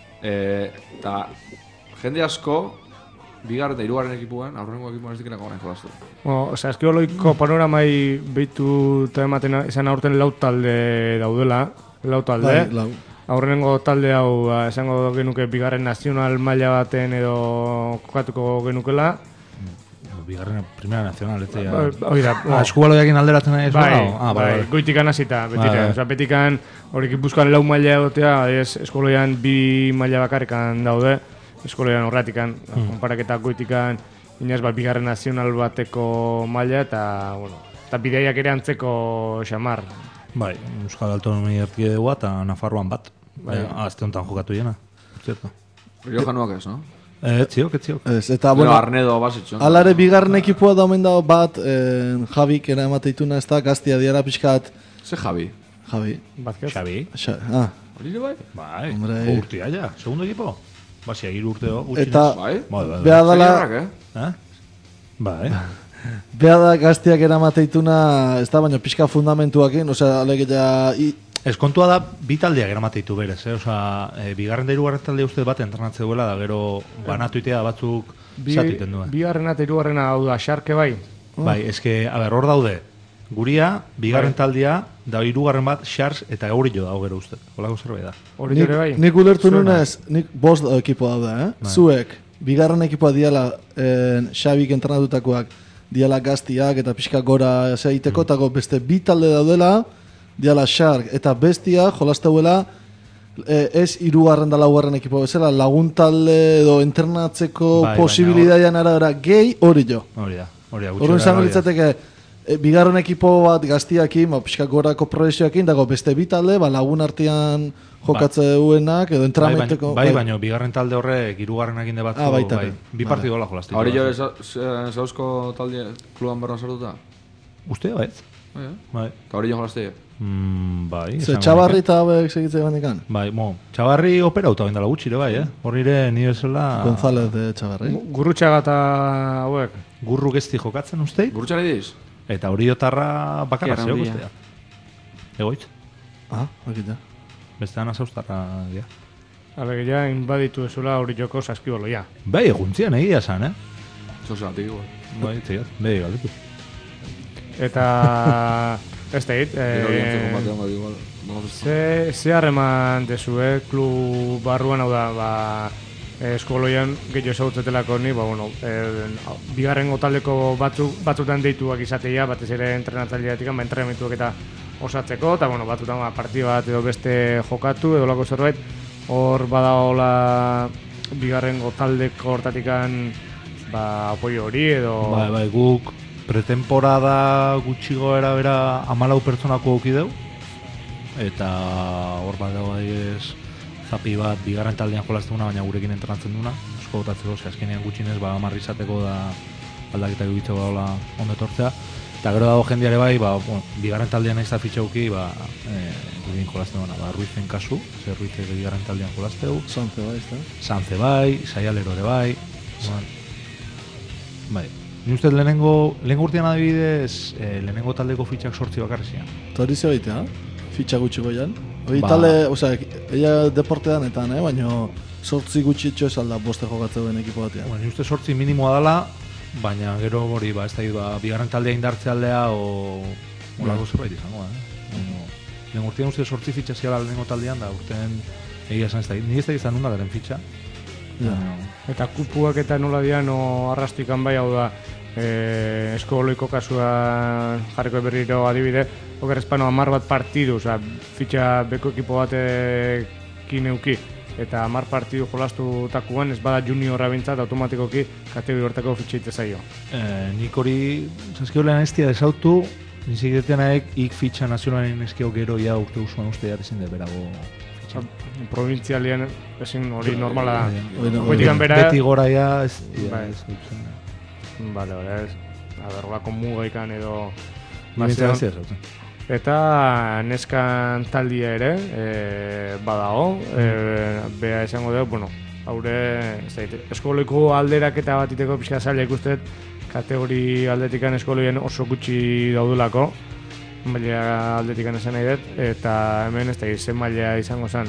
eta jende asko, bigarren eta 3. ekipuan, aurrengo ekipuan ez dikinak honen jolaztu. Saskiboloiko panoramai behitu eta ematen esan aurten 4 talde daudela, 4 talde. Bai, 4. Aurrenengo talde hau esango genuke bigarren nazional maila baten edo kokatuko genukela. Bigarren primera nazional, ez da. Oida, eskubaloiakin alderatzen nahi ez bai, goitikan hasita, betire. Betikan, hori Gipuzkoan 4 maila egotea, eskubaloian 2 maila bakarrikan daude. Eskoloian horratikan, konparaketa goitikan, inaz bigarren nazional bateko maila, eta, bueno, eta bideiak ere antzeko xamar. Bai, Euskal Autonomia Erkidegua eta Nafarroan bat. Azte honetan jokatu jena, zerto. Riojanuak ez, no? Etziok. Eta, bueno, Arnedo basitxon. Alare bigarren ekipua da omen dago bat, Javik era emateituna ez da, gaztia diara pixkat. Ze Javi? Xabi? Hori bai? Bai, urtia ja, segundo ekipo. Basia, 3 urte eta beha dala... Bai. Beha da gaztiak eramateituna, ez da, baina pixka fundamentuakin, osea, alegeia... Eskontua da, 2 taldeak eramateitu berez, osea, bigarren da 3. talde uste bat entrenatze duela, da gero banatu itea batzuk zatiten duen. Bigarrena eta 3. hau da, xarke bai? Bai, eske, hor daude, guria, bigarren taldea, da 3. bat, xars eta gaurillo dago gero uste. Olako zerbait da. Hori jore bai? Nik ulertu nunez, nik 5 ekipo daude, Zuek, bigarren ekipoa diala Xabik entrenatutakoak, diala gaztiak eta pixka gora zeiteko, eta beste 2 talde daudela, diala xark, eta bestia jolazteuela ez 3. da 4. ekipo bezala, lagun talde edo entrenatzeko posibilidadian arabera gehi hori jo. Hori da. Horren zango litzateke, bigarren ekipo bat gaztiakin, pixka gorako proiezioakin, dago beste bi talde, lagun artean jokatzeuenak, edo entramenteko... Baina, bigarren talde horrek, hirugarrenak inde batzu, bi partidu hola jolaztik. Hori jore, zauzko talde kluban berran sartuta? Uste, bai. Eta hori jo jolaztik? Bai. Ze Txabarri eta hauek segitzea bandikan? Bai, Txabarri operauta bendala gutxire, bai, Horrire, nire zela... González de Txabarri. Gurrutxaga eta hauek. Gurru gezti jokatzen uste? Gurrutxari diz? Eta hori otarra bakarra zeo guztia. Egoitz? Bakita. Beste ana zauztarra dia. Alegia, inbaditu ezula hori joko saskiboloia. Bai, eguntzian egia esan, Zozatik, bai, txiat, bai, galditu. Eta... Ez teit, ze harreman dezue, klub barruan hau da, eskoloian gehiago ezagutzetelako ni, bigarrengo taldeko batzutan deituak izateia, batez ere entrenatzaileatik, entrenamentuak eta osatzeko, eta batzutan partido bat edo beste jokatu, edo lako zerbait, hor badagoela bigarrengo taldeko hortatikan apoio hori, edo... Bai, guk pretemporada gutxigo bera 14 pertsonako auki deu, eta hor bat dago zapi bat bigarren taldean jolazteguna, baina gurekin entrenatzen duna, esko botatzeko, azkenean gutxinez, amarri izateko da aldaketak egitzeko daula ondetortzea, eta gero dago jendeare bai, bigarren taldean ez da fitxauki, gurekin jolazteguna, Ruizen kasu, Ruize bigarren taldean jolaztegu, Sanze bai, Saialero ere bai, bai. Ni ustez lehenengo urtean adibidez, lehenengo taldeko fitxak 8 bakarri zian. Eta hori ze baitea, fitxa gutxi goian? Hori talde, ella deporteanetan, baina 8 gutxi etxo ez alda boste jokatzeuen ekipo batean. Ni ustez 8 minimoa dela, baina gero hori, ez da, bigarren taldea indartze aldea, olako zerbait izango, Lehen urtean ustez 8 fitxa ziala lehenengo taldean, da urtean egia esan ez da, ni ez da izan nunda garen fitxa. Eta kupuak eta nola dian arrastikan bai, hau da, eskoloiko kasuan jarriko berriro adibide, oker espano 10 bat partidu, fitxa beko ekipo batekin euki, eta 10 partidu jolastu takuan, ez bada juniorra bintzat automatikoki kategori hortako fitxeite zaio. Nik hori, zaskiolean ez tia desautu, nizik detenaek ik fitxa nazionalen eskio gero ja urte usuan uste ezin de berago fitxa. Provintzialian ezin hori normala da. Beti gora ja ez. Bale, ez. Horrelako mugaikan edo... Eta neskan taldia ere, badago, beha esango dugu, haure, eskoloiko alderaketa bat iteko pixka zaila ikustet, kategori aldetikan eskoloien oso gutxi daudulako, maila aldetikan esan nahi dut, eta hemen ez da izen maila izango zen.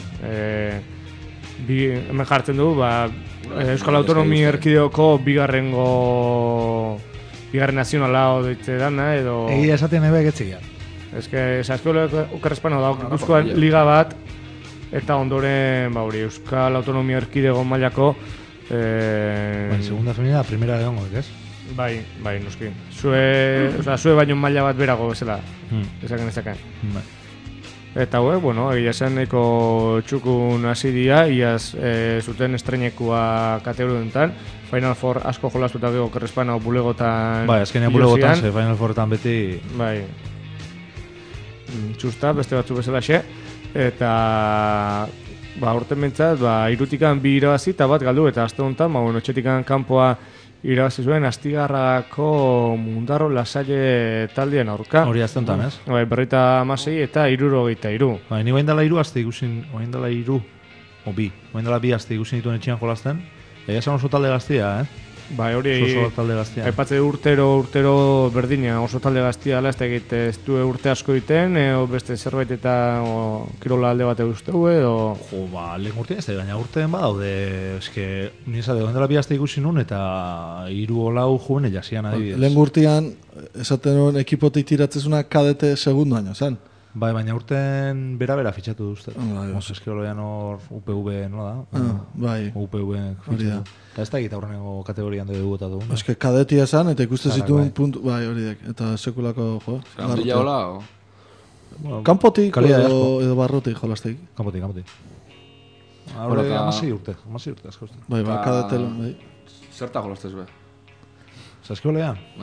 Hemen jartzen du, Euskal Autonomia Erkideoko bigarren nazionala odeitze dana, edo... Egia esaten ebe getziak. Ez que, Saskibolo Ukarrespano da, Gipuzkoan liga bat, eta ondoren, Euskal Autonomia Erkidego mailako... Segunda femenina, primera de hongo, ez? Bai, noski. Zue baino maila bat berago bezala, esaken. Eta egia esan nahiko txukun hasi dira, iaz zuten estreinekua kategorioetan, Final Four asko jolastuta gego Kerrespana bulegotan... Bai, azkenean bulegotan, Final Fouretan beti... Bai, txusta, beste batzu bezala xe, eta... Horten bentsat, irutikan 2 irabazi eta bat galdu, eta azte honetan, etxetikan kanpoa irabazi zuen Astigarrako Mundarro Lasalle taldean aurka. Hori azte honetan, ez? Bai, 56 eta 63. Bai, ni bain dela 3 azte ikusin, bain dela 3, o 2, bain dela 2 azte ikusin dituen etxean jolazten. Egia esan oso talde gaztia, Bai, hori oso talde gaztia. Aipatze urtero berdina, oso talde gaztia ala, ez du urte asko egiten, beste zerbait eta kirola alde bat eguzteu, edo... Lehen urtean ez da, baina urtean badaude, eske, nizade, bain dela 2 azte ikusin nun, eta 3 olau juen jasian adibidez. Lehen urtean, esaten nuen ekipote itiratzezuna kadete segundu año, zen? Bai, baina urten bera fitxatu duzte. Eskiroloian hor UPV, nola da? Bai. UPV fitxatu. Eta ez da egita horrengo kategorian dugu eta dugu. Ez que kadetia esan, eta ikuste zituen puntu... Bai, hori dek. Eta sekulako, jo. Zerandila hola, o? Kampotik edo barrotik jolazteik. Kampotik. Hore, 16 urte, asko uste. Bai, kadetelo, bai. Zerta jolaztez be? Zaskiolean? Bai.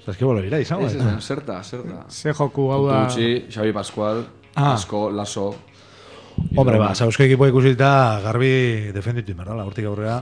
Saskibalo ira izango. Zerta. Ze joku hau da... Utsi, Xabi Pascual, Asko, Laso... Hombre, Sausko ekipo ikusita garbi defenditu inberrala, hortik aurrera.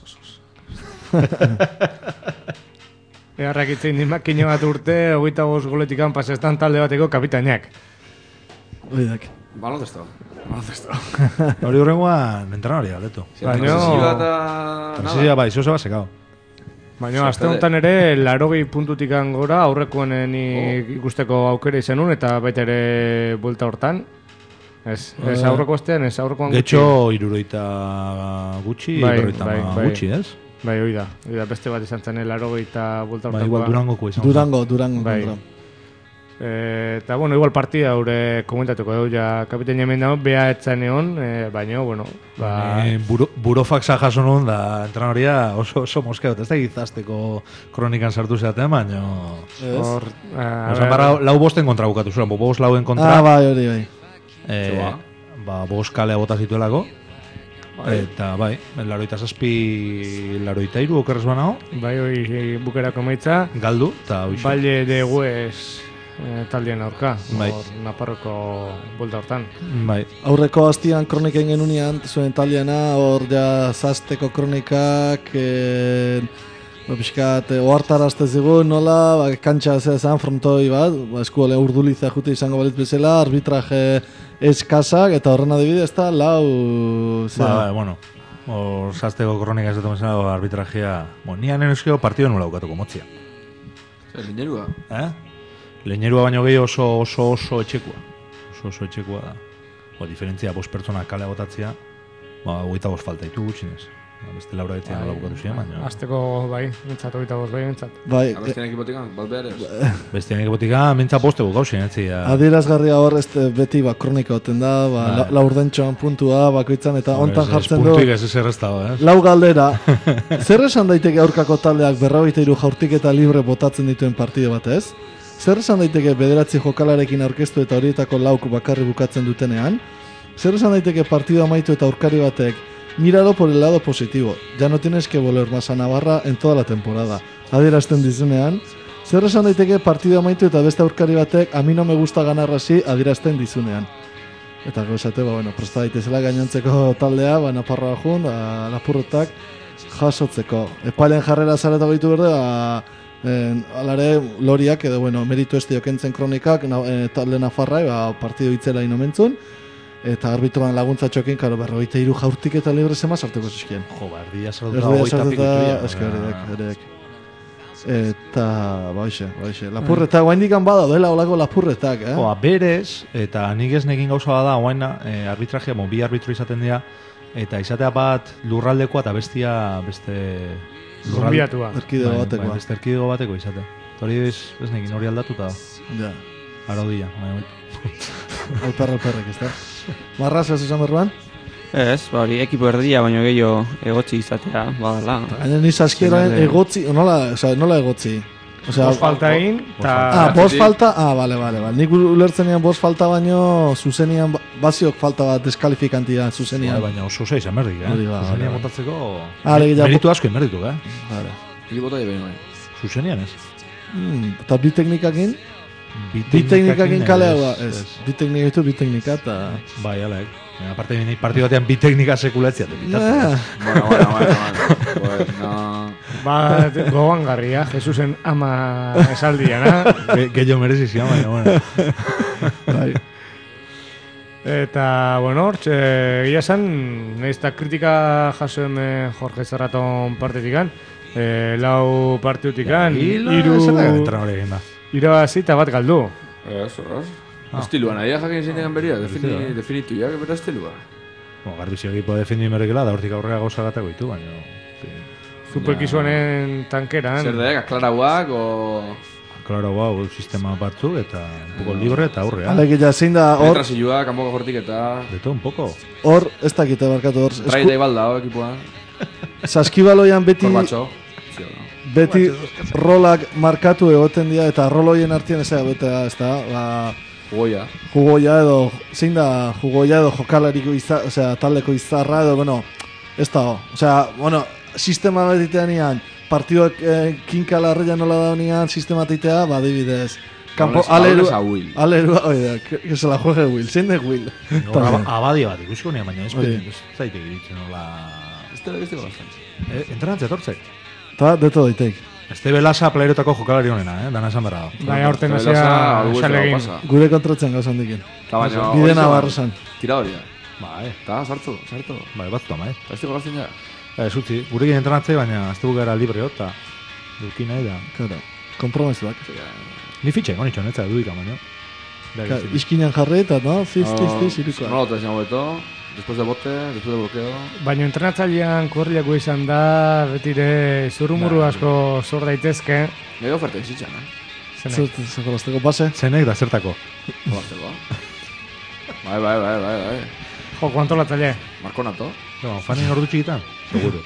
Egarrak itzein dimakine bat urte, 25 goletikan pasestan talde bateko kapitainak. Oidak. Baloncesto. Hori horrengoan entrenaria, galetu. Transizioa bai, zoze bat sekao. Baina, azte honetan ere, 80 puntutikan gora, aurrekoen ikusteko aukera izan nun, eta baita ere buelta hortan. Ez aurreko astean, ez aurrekoan gutxi. Getxo, iruroita gutxi, gutxi, ez? Bai, oida, beste bat izan zen, 80 buelta hortakoa. Igual Durangoko izan. Durango kontra. Eta, bueno, igual partida haure komentatuko dugu, ja, kapitein hemen dago, beha etzan egon, baina, bueno, burofaxa jaso nun, da, entrenaria oso moskeot, ez da gizazteko kronikan sartu zeaten, baina... Lau bosten kontra bukatu zuen, bost lauen kontra... bai. Bost kalea bota zituelako, eta, bai, 87 okerrez banao. Bai, hori bukerako maitza. Galdu, eta hoxe. Valle de Hues taldien aurka, Naparroko bulta hortan. Bai. Aurreko hastian kroniken genunean, zuen taldeana, hor ja zazteko kronikak, Piskat, ohartarazte zigun, nola, kantxa zezan, frontoi bat, eskuale urduliza jute izango balitz bezala, arbitraje eskasak, eta horren adibidez da, lau... bueno, zazteko kronika ez dut bezala, arbitrajea... Nian eskio partido nula ukatuko motzia. Leñerua? Leñerua baino gehi oso etxekua. Oso etxekua da. Diferentzia, 5 pertsona kale botatzea, 25 falta ditu gutxinez. Beste laura betzian nola bukatu ziren, baina... Azteko, bai, mintzat, 25 bai, mintzat. Bestean ekipotikan, bat behar ez? Bestean ekipotikan, mintzat poste bukau ziren, etzia. Adierazgarria hor, beti kronika hoten da, laurdentxoan puntua, bakoitzan, eta ontan jartzen du... Puntuik ez errezta, lau galdera. Zer esan daiteke aurkako taldeak 43 jaurtiketa libre botatzen dituen partide bat ez? Zer esan daiteke 9 jokalarekin aurkeztu eta horietako lauk bakarri bukatzen dutenean? Zer esan daiteke partida amaitu eta aurkari batek míralo por el lado positivo. Ya no tienes que volver más a Navarra en toda la temporada. Adierazten dizunean. Zer esan daiteke partido amaitu eta beste aurkari batek a mí no me gusta ganar así adierazten dizunean. Eta gauzate, presta daitezela gainontzeko taldea, Naparroa jun, lapurretak jasotzeko. Epailen jarrera zareta goitu berde, alare loriak, edo, meritu ez diokentzen kronikak, talde Nafarra, partido itzela inomentzun, eta arbitroan laguntzatxokin, karo, 43 jaurtik eta libre zema sarteko zizkien. Erdia sartuta 20 pikituia. Eske horiek. Eta, baixe. Lapurretak, guain dikan bada, doela olako lapurretak, Berez, eta nik ez nekin gauza bada, guain arbitrajea, bi arbitro izaten dira, eta izatea bat lurraldekoa eta bestia beste... Zumbiatua. Erkidego batekoa. Beste erkidego bateko izatea. Hori ez nekin hori aldatuta. Ja. Araudia. Alperrek, ez da? Marraz, ez esan berruan? Ez, hori ekipo erdia, baino gehiago egotzi izatea, badala. Gainen izazkieran egotzi, nola egotzi? Bost falta egin, eta... Bost falta? Bale. Nik ulertzenean bost falta baino, zuzenian, baziok falta bat deskalifikantia, zuzenian. Baina oso zei zamerdik, Zuzenian botatzeko... Meritu asko inmerditu, Hili bota jebe, Zuzenian ez? Eta bi teknikakin? Bi teknikakin kalea, ez. Bi teknika ditu, bi teknika, eta... Bai, alaik. Aparte, partidu batean bi teknika sekulatzea. Bueno. Gogoan garria, Jesusen ama esaldiana. Gehiago merezi zian, baina, Bai. Eta, hortxe, gila esan, nahiz eta kritika jaso hemen Jorge Zerraton partetikan, lau partidutikan, irabazi eta bat galdu. Estiluan, aia jakin zinean beria, definitu jak, bera estilua. Garbizio egipo definitu merkela, da hortik aurrera gauza gatako ditu, baina... Superkizuanen tankeran. Zer daek, aklarauak, Aklarauak, sistema batzuk, eta un poco libre eta aurrea. Alegia, zein da hor... Petrasilua, kanpoko jortik eta... De todo un poco. Hor, ez dakite barkatu hor... Traida ibalda, ekipoa. Saskibaloian beti... Korbatxo. Beti rolak markatu egoten dira, eta roloien artean ez da, Jugoia edo, zein da jugoia edo jokalariko taldeko izarra edo, ez da, sistema betitean partiduak kinka larria nola da honean sistemateitea, ba, adibidez. Campo alerua, que se la juegue Will, zein de Will. Abadia bat, ikusiko nea, baina zaitek iritzen nola... Beste gozan. Entrenatze tortzek. Ta, deto daitek. Este Belasa playerotako jokalari honena, dana esan berra. Bai, aurten hasia xalegin. Gure kontratzen gauzan dikin. Bidena barrozan. Tiradoria. Bai. Ta, sartu. Bai, batzuta, bai. Ez dugu gazten ja. Ez utzi, gurekin entrenatze, baina ez dugu gara libreo, eta duki nahi da. Claro, kompromesuak. Ni fitxe, konitxo, netza dudika, baina. Iskinan jarri eta, no? Fiz, irikoa. No, te llamo beto. Después de bote, después de bloqueo. Baina entrenatzailean korriako izan da, betire zurrumuru asko zor daitezke. Gero oferta izitxan, Zer jolazteko pase? Zenek da zertako. Jolazteko. Bai. Jo, kuanto latzaile? Marko nato. No, fanin ordu txikitan? Seguro.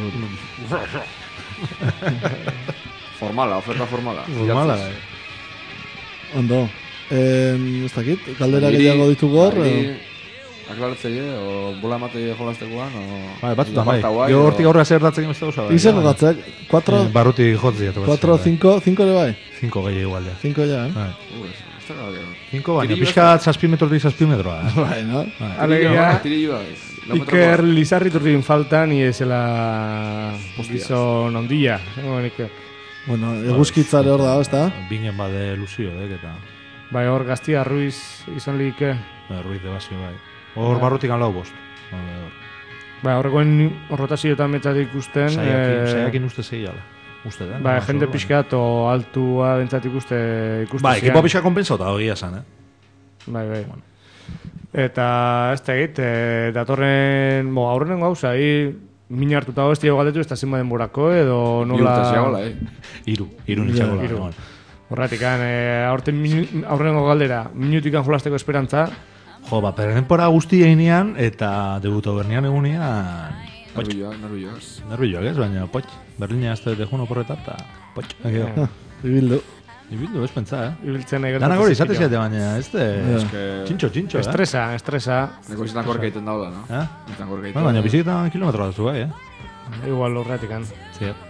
Oferta formala. Formala, bai. Ondo. Ez dakit, galdera gehiago ditugu hor. Aklaratzeie, o bola ematei jolaztekoan, o... Bai, batzutan, bai. Jo hortik aurrera zer datzek emezte goza, bai. Izeko gatzek, 4... Barruti jotzea. 4, 5 ere bai? 5 gehi igual, ja. 5 ja, Bai. 5 baina, pixkat 6 metrotik 6 metroa, Bai, no? Alegia, Iker Lizarri turtin faltan, y esela gizon ondilla. Bueno, eguzkitzare hor da, ez da? Binen bade Luzio, eta... Bai, hor Gaztia Ruiz izan like. Ruiz de Basio, bai. Hor barrutik lau bost. Bai, horrekoen rotazioetan metzat ikusten. Saiakin uste zeiala. Uste da. Bai, jende pixkat o altua bentzat ikusten. Bai, ekipo pixka kompensota hori esan, Bai. Eta ez da egit, datorren, aurrenen gauza, min hartuta hostia galdetu ez da zenba denborako, edo nola... Iru nitxagola. Horretik, aurrengo galdera, minutikan jolasteko esperantza. Jo, perrenpora guzti einean, eta debuto bernian egunean... Nervioak ez, baina potx. Berlina azte dejuno porreta, eta potx. Ibildu, ez pentsa, Ibiltzen nahi Danak hori izate ziate, baina ez de... Txintxo, Estresa. Neko izetan korkeiten dauda, no? Baina biziketan kilometro batzu, bai, Igual horretik, Ziat.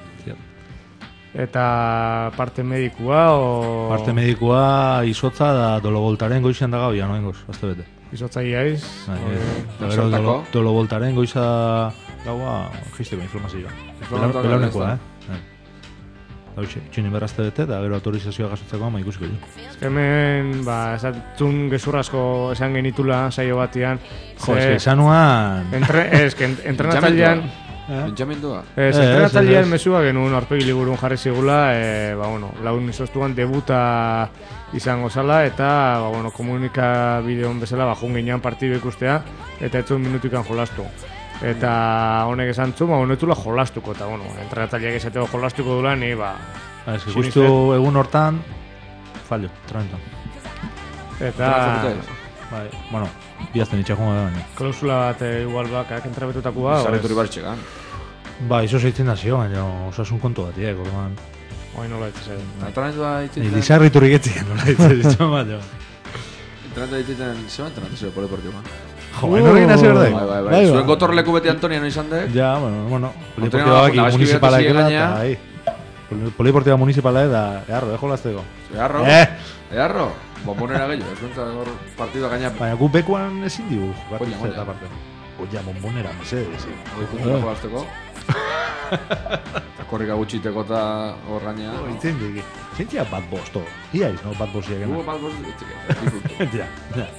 Eta parte medikua, o... Parte medikua izotza da dolovoltaren goizean da gabia, noengoz, azte bete. Izotza iaiz. Dolovoltaren goiza gaua jisteko informazioa. Belaunekoa, Txinin berrazte bete, eta gero autorizazioa gazotzeko ama ikusiko du. Hemen, esatzen gezurrasko esan genitula saio batean. Jo, esanuan... Entrenatzailean... Benjamindua. Entrenatzailean mesua genuen aurpegi liburun jarri zigula, lagun izoztuan debuta izango zala, eta komunikabideon bezala jun ginean partidu ikustea, eta etzun minutikan jolastu. Eta honek esan zu, honetula jolastuko, eta entrenatzaileak esateko jolastuko dula, ni Justu egun hortan, fallo, trentan. Eta... Biazten itxakun gara baina. Klausula bat igual bakak entrabetutakoa. Zarreturi bartxekan. Ba, iso zeitzen da zio, baina osasun kontu bat, orduan. Oin nola ditzen. Entrenatu da ditzen... Lizarrituri getzik nola ditzen, baina. Entrenatu da ditzen, zeba entrenatu zio poliportiba. Jo, baina horrekin hasi berdek. Bai. Zuen gotorleku beti Antonia no izan dek. Ja, bueno, poliportiba baki municipala ekela, poliportiba municipala da, eharro, jolazteko. Eharro? Bombonera gehiago, ez duentza partidua gaina... Baina gu bekuan ezin digu, eta parte. Oia, bombonera, mesedez. Hoi puntura jolazteko. Korrika gutxiteko eta hor gaina. Itzen diki. Zentzia bat bosto. Iaiz, no? Bat bostia gena. Bat bost, Ja.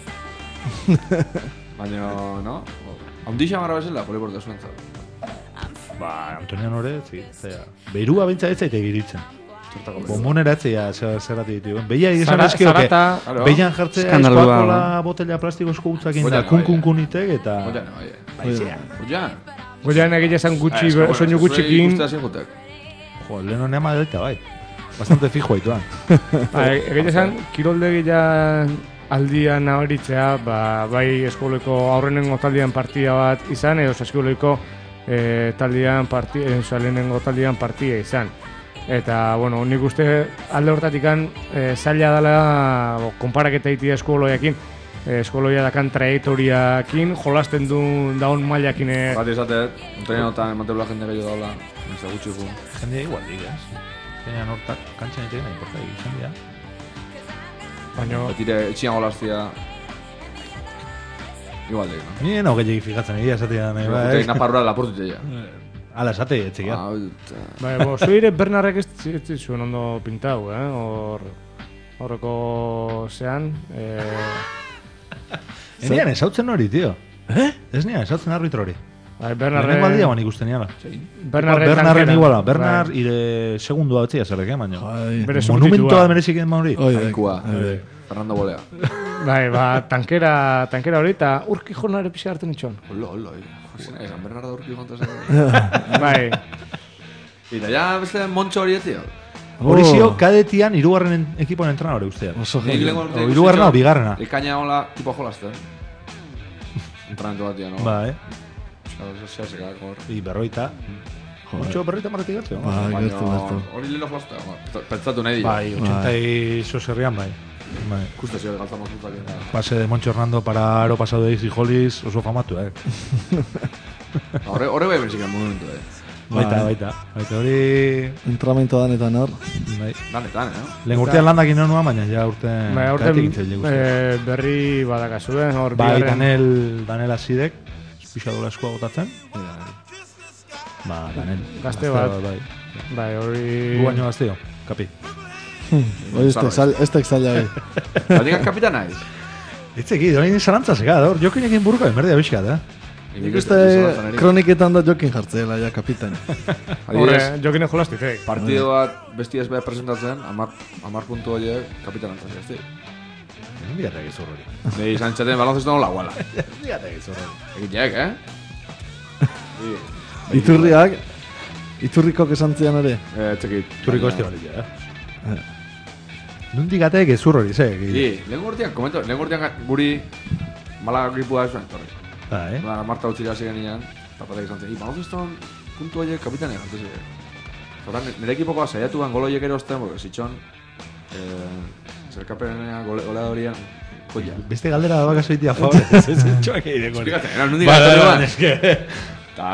Baina, no? Ondixa marra bezala, poliportia zuentza. Ba, Antonian hori, Beirua bentsa ez zaite giritzen. Bombonera etzea zerrati ditu. Beia egizan eskio, beian jartzea eskuakola botella plastikosko gutzakin da kun-kun-kunitek eta... Goian egia esan gutxi, soinu gutxikin... Jo, leheno neama delta, bai. Bastante fijo haituan. Egia esan, kiroldegila aldian nabaritzea, bai eskoleko aurrenengo taldean partida bat izan, edo eskoleko lehenengo taldean partida izan. Eta, nik uste alde hortatikan zaila dela konparaketa itia eskoloiakin. eskoloia dakan trajektoriakin, jolasten du daun mailakin. Gati esatet, entrenotan ematebla jende gehiago daula, ez da gutxi gu. Jendea igual digaz. Jendea nortak kantxan egiten nahi importa jendea. Baina... Betire, etxian golaztia... Igual digaz, no? Ni no gehiagik fijatzen egia esatea nahi, ba, Eta naparrura laportut egia. Ala, esate etxegia. Bai, zuire Bernarrek ez zuen ondo pintau, horreko zean... Ez nian esautzen hori, tio. Ez nian esautzen arbitro hori. Lehenengo aldia guan ikusten niala. Bernarren iguala. Bernard ire segundua betzia zerrek, baina. Monumentoa merezik egin hori. Aikua, Fernando Bolea. Bai, tankera hori eta urki jonare pixa hartu nitxon. Olo, esan Bernard da urki jontaz. Bai. Eta ja beste Montxo hori etio. Hori zio, kadetian irugarren ekipoen entrenadore ustean. Irugarrena o bigarrena. Ikaina hola, tipo jolazten. Entrenamentu bat no? Bai. Xaseka, hor. I berroita. Mucho berroita marretik gertu. Bai, gertu. Hori lilo jolazten. Pentsatu nahi dira. Bai, 86 herrian bai. Justo zio, galtzamos zutak. Pase de Moncho Hernando para aro pasado de Easy Hollis, oso famatu, Horre bai benzik el momentu, Baita hori... Entramento danetan hor. Danetan, Lehen urtean landak inoa, baina ja urtean... Berri badakazu, hor... Bai, Danel Asidek, pixadola eskua gotatzen. Ba, Danel. Gazte bat. Bai, hori... Gu baino gazteo, kapi. Hori estek zaila bai. Baldingan kapitan naiz? Itzeki, hori zarantza zeka, hor, jokinekin buruka enberdea bizkat, Nik uste kroniketan da jokin jartzeela, ja, kapitan. Horre, jokine jolastitek. Partido bat besti ez behar presentatzen, 10 puntu horiek kapitan antzak ez di. Miratek ez horrori. Nei, zantzaten baloncesto nola guala. Miratek ez horrori. Egitek, Iturrikok esan zian ere? Txekit. Iturriko ez tibalik, Nundik atek ez horrori, ze? Lehen gortian guri Malaga gripua ez zuen, torri. Marta utzira hasi genian, eta patak izan zen, balonzeston puntu horiek kapitanek antes. Zoran, nire ekipokoa saiatuan gol horiek erosten, porque zitxon, zerkapenea goleadorian, joia. Beste galdera da bakaso itia favore, zitxoak egin dekori. Explikatzen, nundik gaztatu ban. Eta,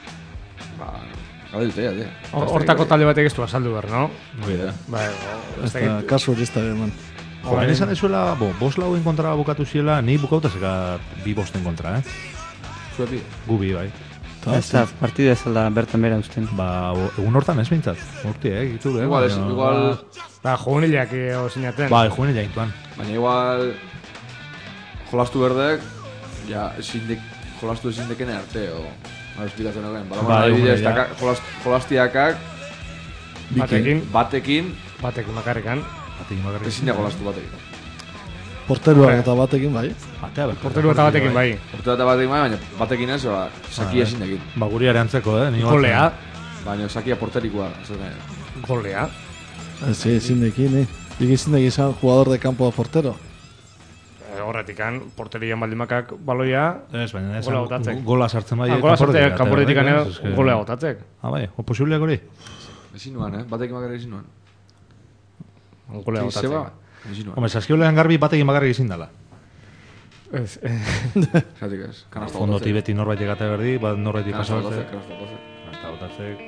gaude dute, tia. Hortako talde batek ez du asaldu behar, no? Eta kasu hori ez da eman. Joan esan dezuela, bos lauen kontra bukatu ziela, ni bukauta zeka bi bosten kontra, Zuepi? Gubi, bai. Ez da, partida ez alda bertan bera usten. Ba, egun hortan ez bintzat. Horti, gitu, Igual... Ba, juvenilak osinaten. Ba, juvenilak intuan. Baina igual... Jolastu berdek, ja, jolastu ezin dekene arte, o... Esplikatzen egin. Ba, adibidez, jolastiakak... Batekin makarrikan. Ezin da jolastu batekin. Porteruak eta batekin bai. Porteruak eta batekin bai. Baina batekin ez, sakia ezin dekin. Ba, guri areantzeko, Golea. Baina sakia porterikoa. Golea. Sí, ezin dekin, Dik ezin dekin izan jugador de campo portero. Horretikan, porterian baldimakak baloia, gola gotatzek. Gola sartzen bai. Gola sartzen, kanporetikan gola gotatzek. Bai, posibliak hori? Ezin nuan, batekin bakarrik ezin nuan. Gola gotatzek. Hombre, saskiolean garbi batekin bakarrik ezin dala. Ez. Zatik ez. Fondoti beti norbait egate berdi, norbait ikasatzek. Kanasta gotatzek.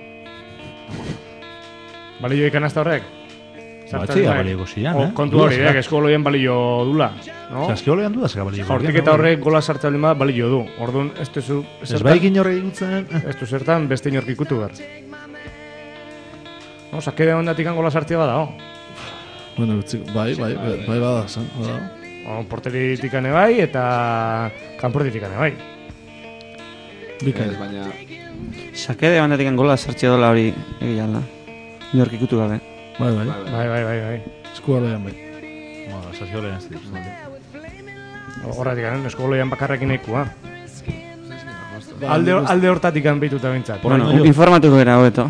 Balio ikanasta horrek? Batxia balio zian, Kontu hori, eskoloien balio dula. Saskiolean du da zeka balio. Hortik eta horrek gola sartzen lima balio du. Orduan, ez duzu... Ez baikin horrek ikutzen... Ez du zertan beste inork ikutu behar. Sakede ondatik gola sartzea bada, Bueno, bai bada, porteritik ane bai eta kanportitik ane bai. Bikain. Baina... Sakede ondatik gola sartzea dola hori egia alda. Inork ikutu gabe. Bai. Eskualean bai. Saskiolean ez dira. Horretik, eskoloian bakarrekin ekua. Alde hortatik behituta bintzat. Bueno, informatuko gara hobeto.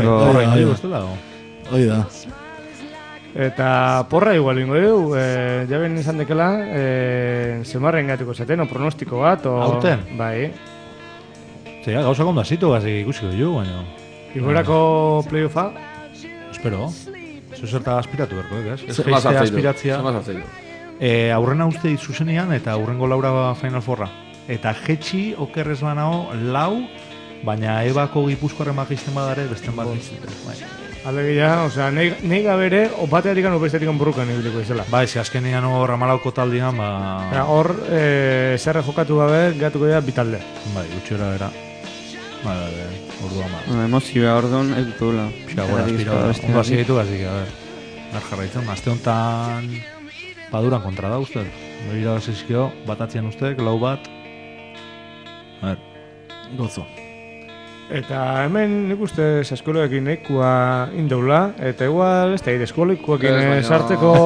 Hoi da. Eta porra igual ingo dugu, jaben izan dekela, zemarren gatuko zaten, o pronostiko bat, o... Aurten? Bai. Zega, gauzak ondo azitu gazik ikusiko dugu, baina... Igoerako playoffa? Espero. Zuzerta aspiratu berko, ez? Ez geiztea aspiratzia. Aurrena uste zuzenean eta aurrengo laura Final Fourra. Eta jetxi okerrez banao lau, baina ebako Gipuzkoarren magisten badare besten bat gizite. Alegia, osea, nahi gabere, bateatik anu bestetik burrukan ibiliko izela. Bai, ze azkenean hor amalauko taldean, hor, zerre jokatu gabe, gatuko dira bitalde. Bai, gutxera bera. Bai, orduan emozioa orduan, ez dut dula. Pixka, gora, aspira, ondo hasi gaitu gazik, a ber. Jarraitzen, azte honetan paduran kontra da uste. Begira bazizkio, batatzean usteek, lau bat. A ber. Gozo. Eta hemen nik uste eskoleekin nahikoa indaula, eta igual, ez da, eskolekoekin sartzeko...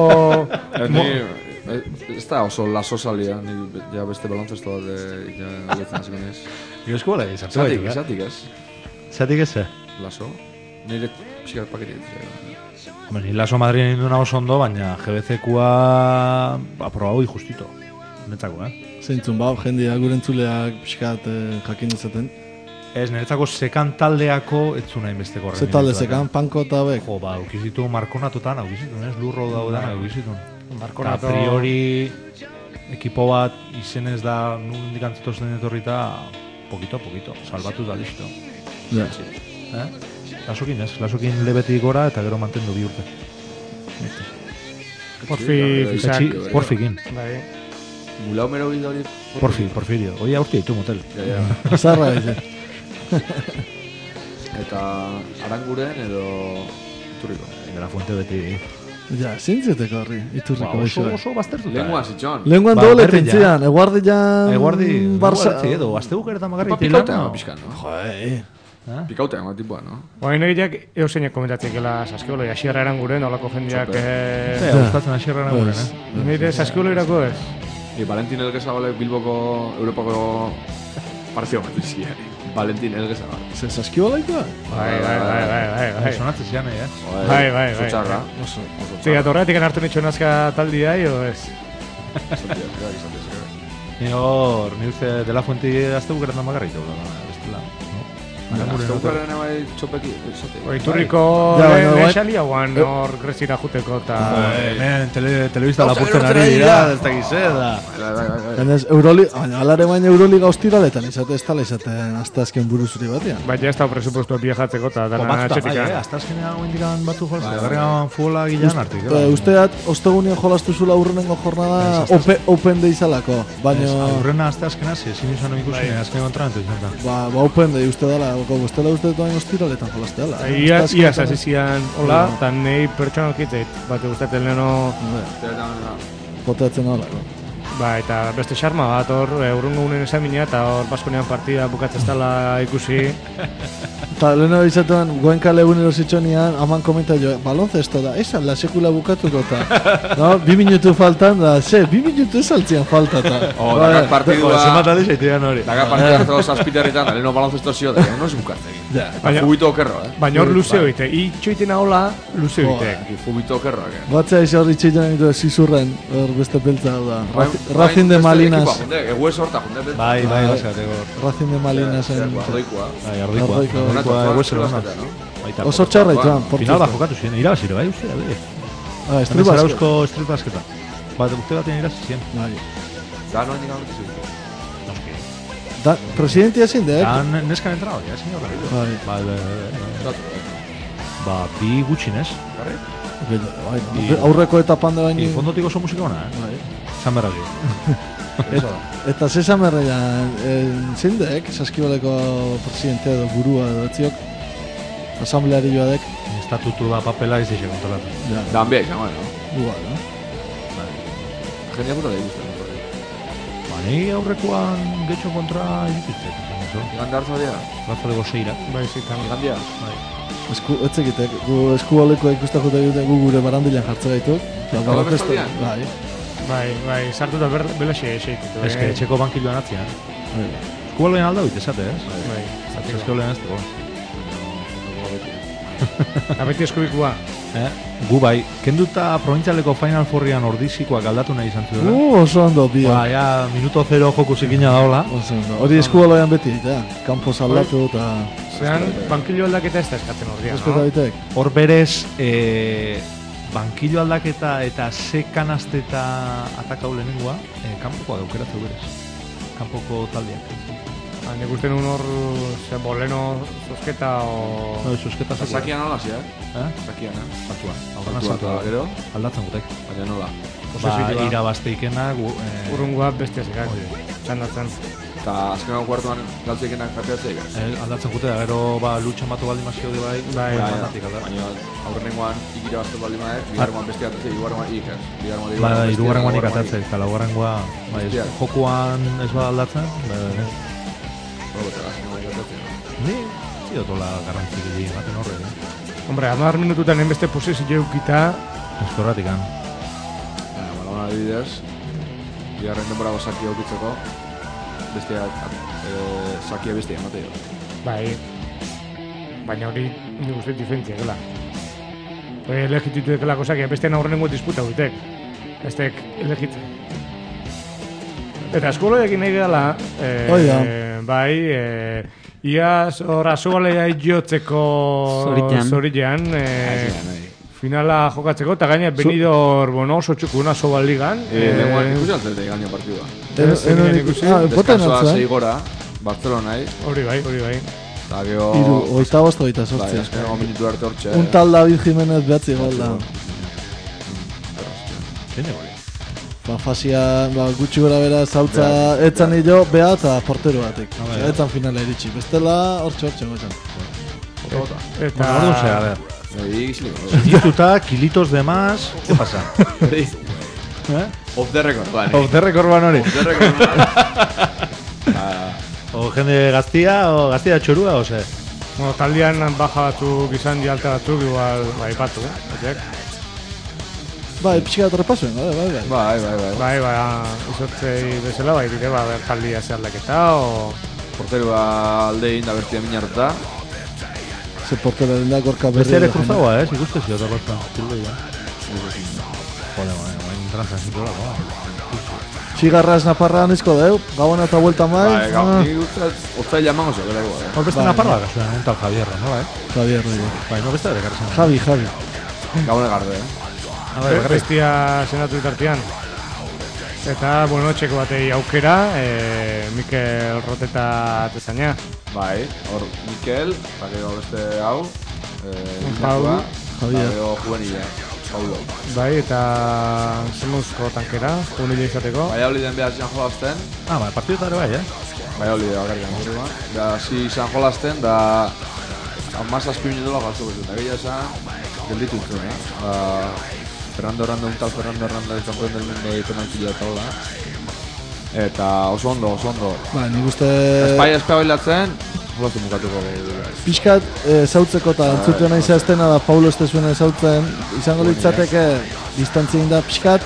Ez da oso laso salia, ja beste baloncesto bat guetzen hasiko nez. Io eskola sartu baitu, Zatik ez. Zatik ez? Laso? Nire pixkat paketit. Ni laso Madrien induna oso ondo, baina GBC-kua aprobau justito. Netzako, Zeintzun, jendia gure entzuleak pixkat jakin dezaten. Ez, niretzako sekan taldeako etzuna inbesteko horren. Ze talde, sekan, panko eta bek? Jo, aukizitu markonatotan, aukizitun, ez? Lurro daudan, aukizitun. Markonato... A priori, ekipo bat izenez da nundik antzitozen etorrita, poquito, salbatu da listo. Ja. Lasokin ez, lasokin lebetik gora eta gero mantendu bi urte. Porfikin. Mulau mero bide hori... Porfirio. Hoi aurti ditu motel. Zarra dize. Eta Aranguren edo Iturriko. De la Fuente beti. Ja, zintzeteko horri, Iturriko. Oso baztertuta. Lenguan zitxon. Lenguan doble tentzian, eguardian... Barça. Edo, azte bukereta magarri. Pikautean pixkan, no? Joe. Pikautean, tipua, no? Oain egitek, euseinek komentatzekela Saskibolo, Asierra Aranguren, olako jendeak... Gustatzen Asierra Aranguren, Nire Saskibolo irako ez? Valentin Elgezabalek Bilboko Europako partio bat izkia. Valentin Elgezabalek. Ze Saskibolo ikoa? Bai. Sonatzen zian, Bai. Zutxarra. Zigat horretik hartu nitxo nazka taldia, o ez? Ni hor, ni uste de la Fuente azte bukeran da magarritu, bestela. Azte bukeran ebai txopeki. Iturriko lehen xalia guan hor grezira juteko eta... Telebista lapurtzen ari dira, ez da gizeda. Alare baina Euroliga ostiraletan izate, ez tala izaten azte azken buruzuri batean. Baina ez da presupuestua viajatzeko eta dana txetikan. Azte azkenean goindikan batzu jolazte, garrigan futbola gilan artik. Usteat, ostegunean jolastu zula urrenengo jornada open day izalako. Urrena azte azkenaz, ezin izan ikusi, azken kontranatu izan da. Ba, open day uste dala, bestela uste duen ostiraletan jolazte dala. Ia zazizian, hola, eta nahi pertsonal kitzeit, bat gustatzen leheno... Poteatzen hola. Ba, eta beste xarma bat, hor, urrungo unen esamina, eta hor Baskonean partida bukatzen dela ikusi. Eta leheno izatean, goenkale egunero zitxonian, aman komenta jo, baloncesto da, esan la sekula bukatuko eta. No, 2 minutu faltan da, 2 minutu esaltzian falta eta. Dakar partidua... Zematali zaitean hori. Dakar partidua hartu zazpiterritan, da leheno baloncesto zio, da no ez bukatzegin. Fubito okerro, Baina hor luzeo ite, itxoiten ahola, luzeo ite. Fubito okerro, Batzea izi hor itxoiten ditu zizurren, hor beste peltza da. Racing de Malinas. Eguez horta, junde peltza. Bai, baskateko. Racing de Malinas. Ardoikoa. Oso txarra ituan. Final bat jokatu ziren, irabazire, bai, uste, street basketa. Bat, uste batean irabazizien. Da, noen digan beti zuen. Da, presidentia zin, dek? Da, neskan entrado, ja, senyor. Bai. Ba, bi gutxinez. Aurreko etapan da baini. Fondotik oso musika hona, Zanberraki. Eta ze Zanberrean, zindek, Saskibaleko presidentea edo burua edo etziok, asambleari joa dek. Estatutu da papela izan kontrolatu. Da, hanbia izan, no? Igual, no? Jendia puta da ikusten. Ni aurrekoan getxo kontra ikusten. Igan da hartu dira? Hartu dugu zeira. Bai, zitan. Igan dia? Etzekitek, eskubaleko ikusten jute dute gu gure barandilean jartze gaituk. Gala bestaldian? Bai, sartu da belaxe eseikitu. Ez que etxeko bankiloan atzian. Eskubalgoen alda huit esate, ez? Bai. Eskubalgoen ez dugu. Abeti eskubikua. Gu bai, kenduta provintzialeko Final Fourrian ordizikoak aldatu nahi izan zuela. Oso ondo, bia. Ba, ja, minuto 0 joku zikina daola. Oso ondo. Hori eskubalgoen beti, ja. Kampo aldatu eta... Zeran, bankilo aldaketa ez da eskatzen hor dia, no? Espeta bitek. Hor berez, bankillo aldaketa eta ze kanasteta atakau lehenengoa, kanpokoa daukeratzeu berez. Kanpoko taldeak. Nik uste nun hor, boleno, zosketa o... No, zosketa zakoa. Zakian hola, zia, Zakian, Batua. Batua, gero? Aldatzen gutek. Baina nola. Irabazteikenak... Urrungoa bestia zekak, txandatzen. Eta azkenago kuartuan galtzeikenak jateatzea aldatzen gute, da gero lutxa matu baldin mazio de bai. Baina aurrenengoan ikira bazte baldin maek, bigarrengoan bestia atetzea, irugarrengoan ikaz. Irugarrengoan ikatetzea, eta laugarrengoa jokuan ez bada aldatzen. Ni, zidotola garrantzik egin baten horre. Hombre, 10 minututan enbeste posizio eukita... Eskorratikan. Balona adibidez, bigarren denbora Sakia aukitzeko, bestia, Sakia bestia emate jo. Bai, baina hori nik uste diferentzia gela. Elegititu dekelako Sakia, bestean aurrenengo disputa gutek. Bestek elegit. Eta eskoloekin nahi gala, bai, iaz horra zugalea jotzeko zorilean, finala jokatzeko, eta gaina Benidorm oso txukuna soba ligan. Lenguan ikusi altzete gaina partidua. Deskansoa 6 gora, Barcelonai. Hori bai. Eta geho... 28-28. Bai, azkenago minutu arte hortxe. Un tal David Jiménez behatzi galda. Zene hori? Fasia gutxi gora bera zautza etzan hilo beha eta portero batek. Etzan finala iritsi. Bestela hortxe gozan. Eta... Orduan zea, a ver. Dituta, kilitos de más, ¿qué pasa? Off the record, bani. Off the record ban hori. Off the record O jende gaztia, o gaztia txorua, o se? Bueno, taldean baja batzuk izan di alta batzuk, igual, bai, patu, Bai, pixka bat repasuen, bai, izortzei bezala, bai, bide, taldia ze aldaketa, o... Porterua aldein da bertia minarta. Ze portera den da gorka berri. Beste ere cruzagoa, ikuste zio, eta gorka. Jode, entrantzan zitolako. Txigarraz Naparra nizko deu, gabona eta vuelta mai. Bai, nik uste, oztai llamango zo, gara igual. Hor beste Naparra, gazuen, un tal Javierra, no, Javier, bai. Bai, no beste ere garzen. Javi. Gabona garde, Bestia senatu itartian. Eta, bueno, txeko batei aukera, Mikel Roteta atezaina. Bai, hor Mikel, eta gero beste hau, Paulo, Javier. Eta juvenila, Paulo. Bai, eta zemuzko tankera, juvenila izateko. Bai, hau liden behar izan jolazten. Bai, partidetare bai, Bai, hau lide bakarrikan burua. Da, zi izan jolazten, da... Amazazpi minutola galtzuko zuen, da gehiago esan, gelditu zuen, Fernando Hernández el campeón del mundo de penaltilla eta hola. Eta oso ondo. Ba, nik uste... Espai bailatzen, jolaztu mukatuko. Piskat zautzeko eta entzuten nahi zehaztena da Paulo Estezuena zautzen, izango litzateke distantzia inda piskat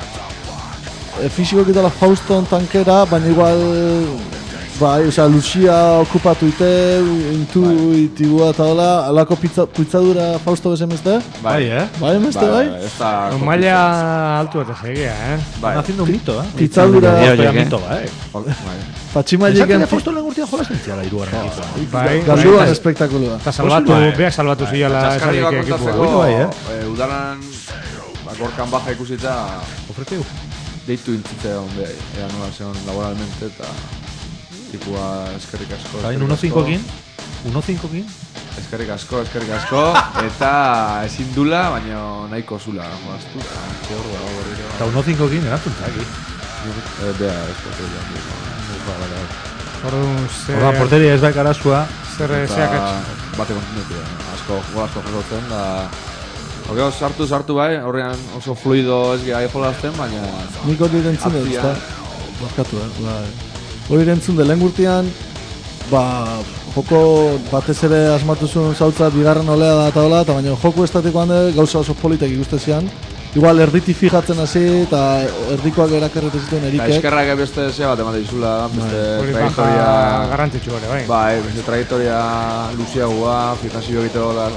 fisiko kitala Fauston tankera, baina igual bai, Lucia okupatu ite, intu itibua eta hola, alako pizzadura Fausto bezemezte? Bai, Bai, emezte, bai? Maila altu eta segia, Están haciendo un mito, Pizzadura... mito, bai. Patximailekin... Fausto lehen urtean jolazten ziala irugarren ekipoa. Bai, galduan espektakuloa. Eta salbatu ziala esarik ekipoa. Udaran, gorkan baja ikusita... Ofreteu? Deitu intzitzea honde, ea nola zeon laboralmente eta... Tipua eskerrik asko. Bain, 1-5-kin? Eskerrik asko, eta ezin dula, baina nahiko zula jolaztu. Eta 1-5-kin erantzun zaki. Bea, ez Orduan, porteria ez daik arazua. Zer zeakatx. Bate kontinuetu, asko jokatzen da... Horreo sartu bai, horrean oso fluido ez gai jolazten, baina... Nik hori erantzun dut, ezta? Barkatu, bai. Hori erantzun dut, lehen gurtian, joko batez ere asmatuzun zautza bigarren olea da eta hola, eta baina joko estatikoan gauza oso politek ikustezian. Igual erditi fijatzen hasi eta erdikoak erakarretu zituen erikek. Eskerrak beste zea bat emate dizula, beste trajektoria... garrantzitsu gore, bai. Bai, beste trajektoria luziagoa, fijazio egiteko da...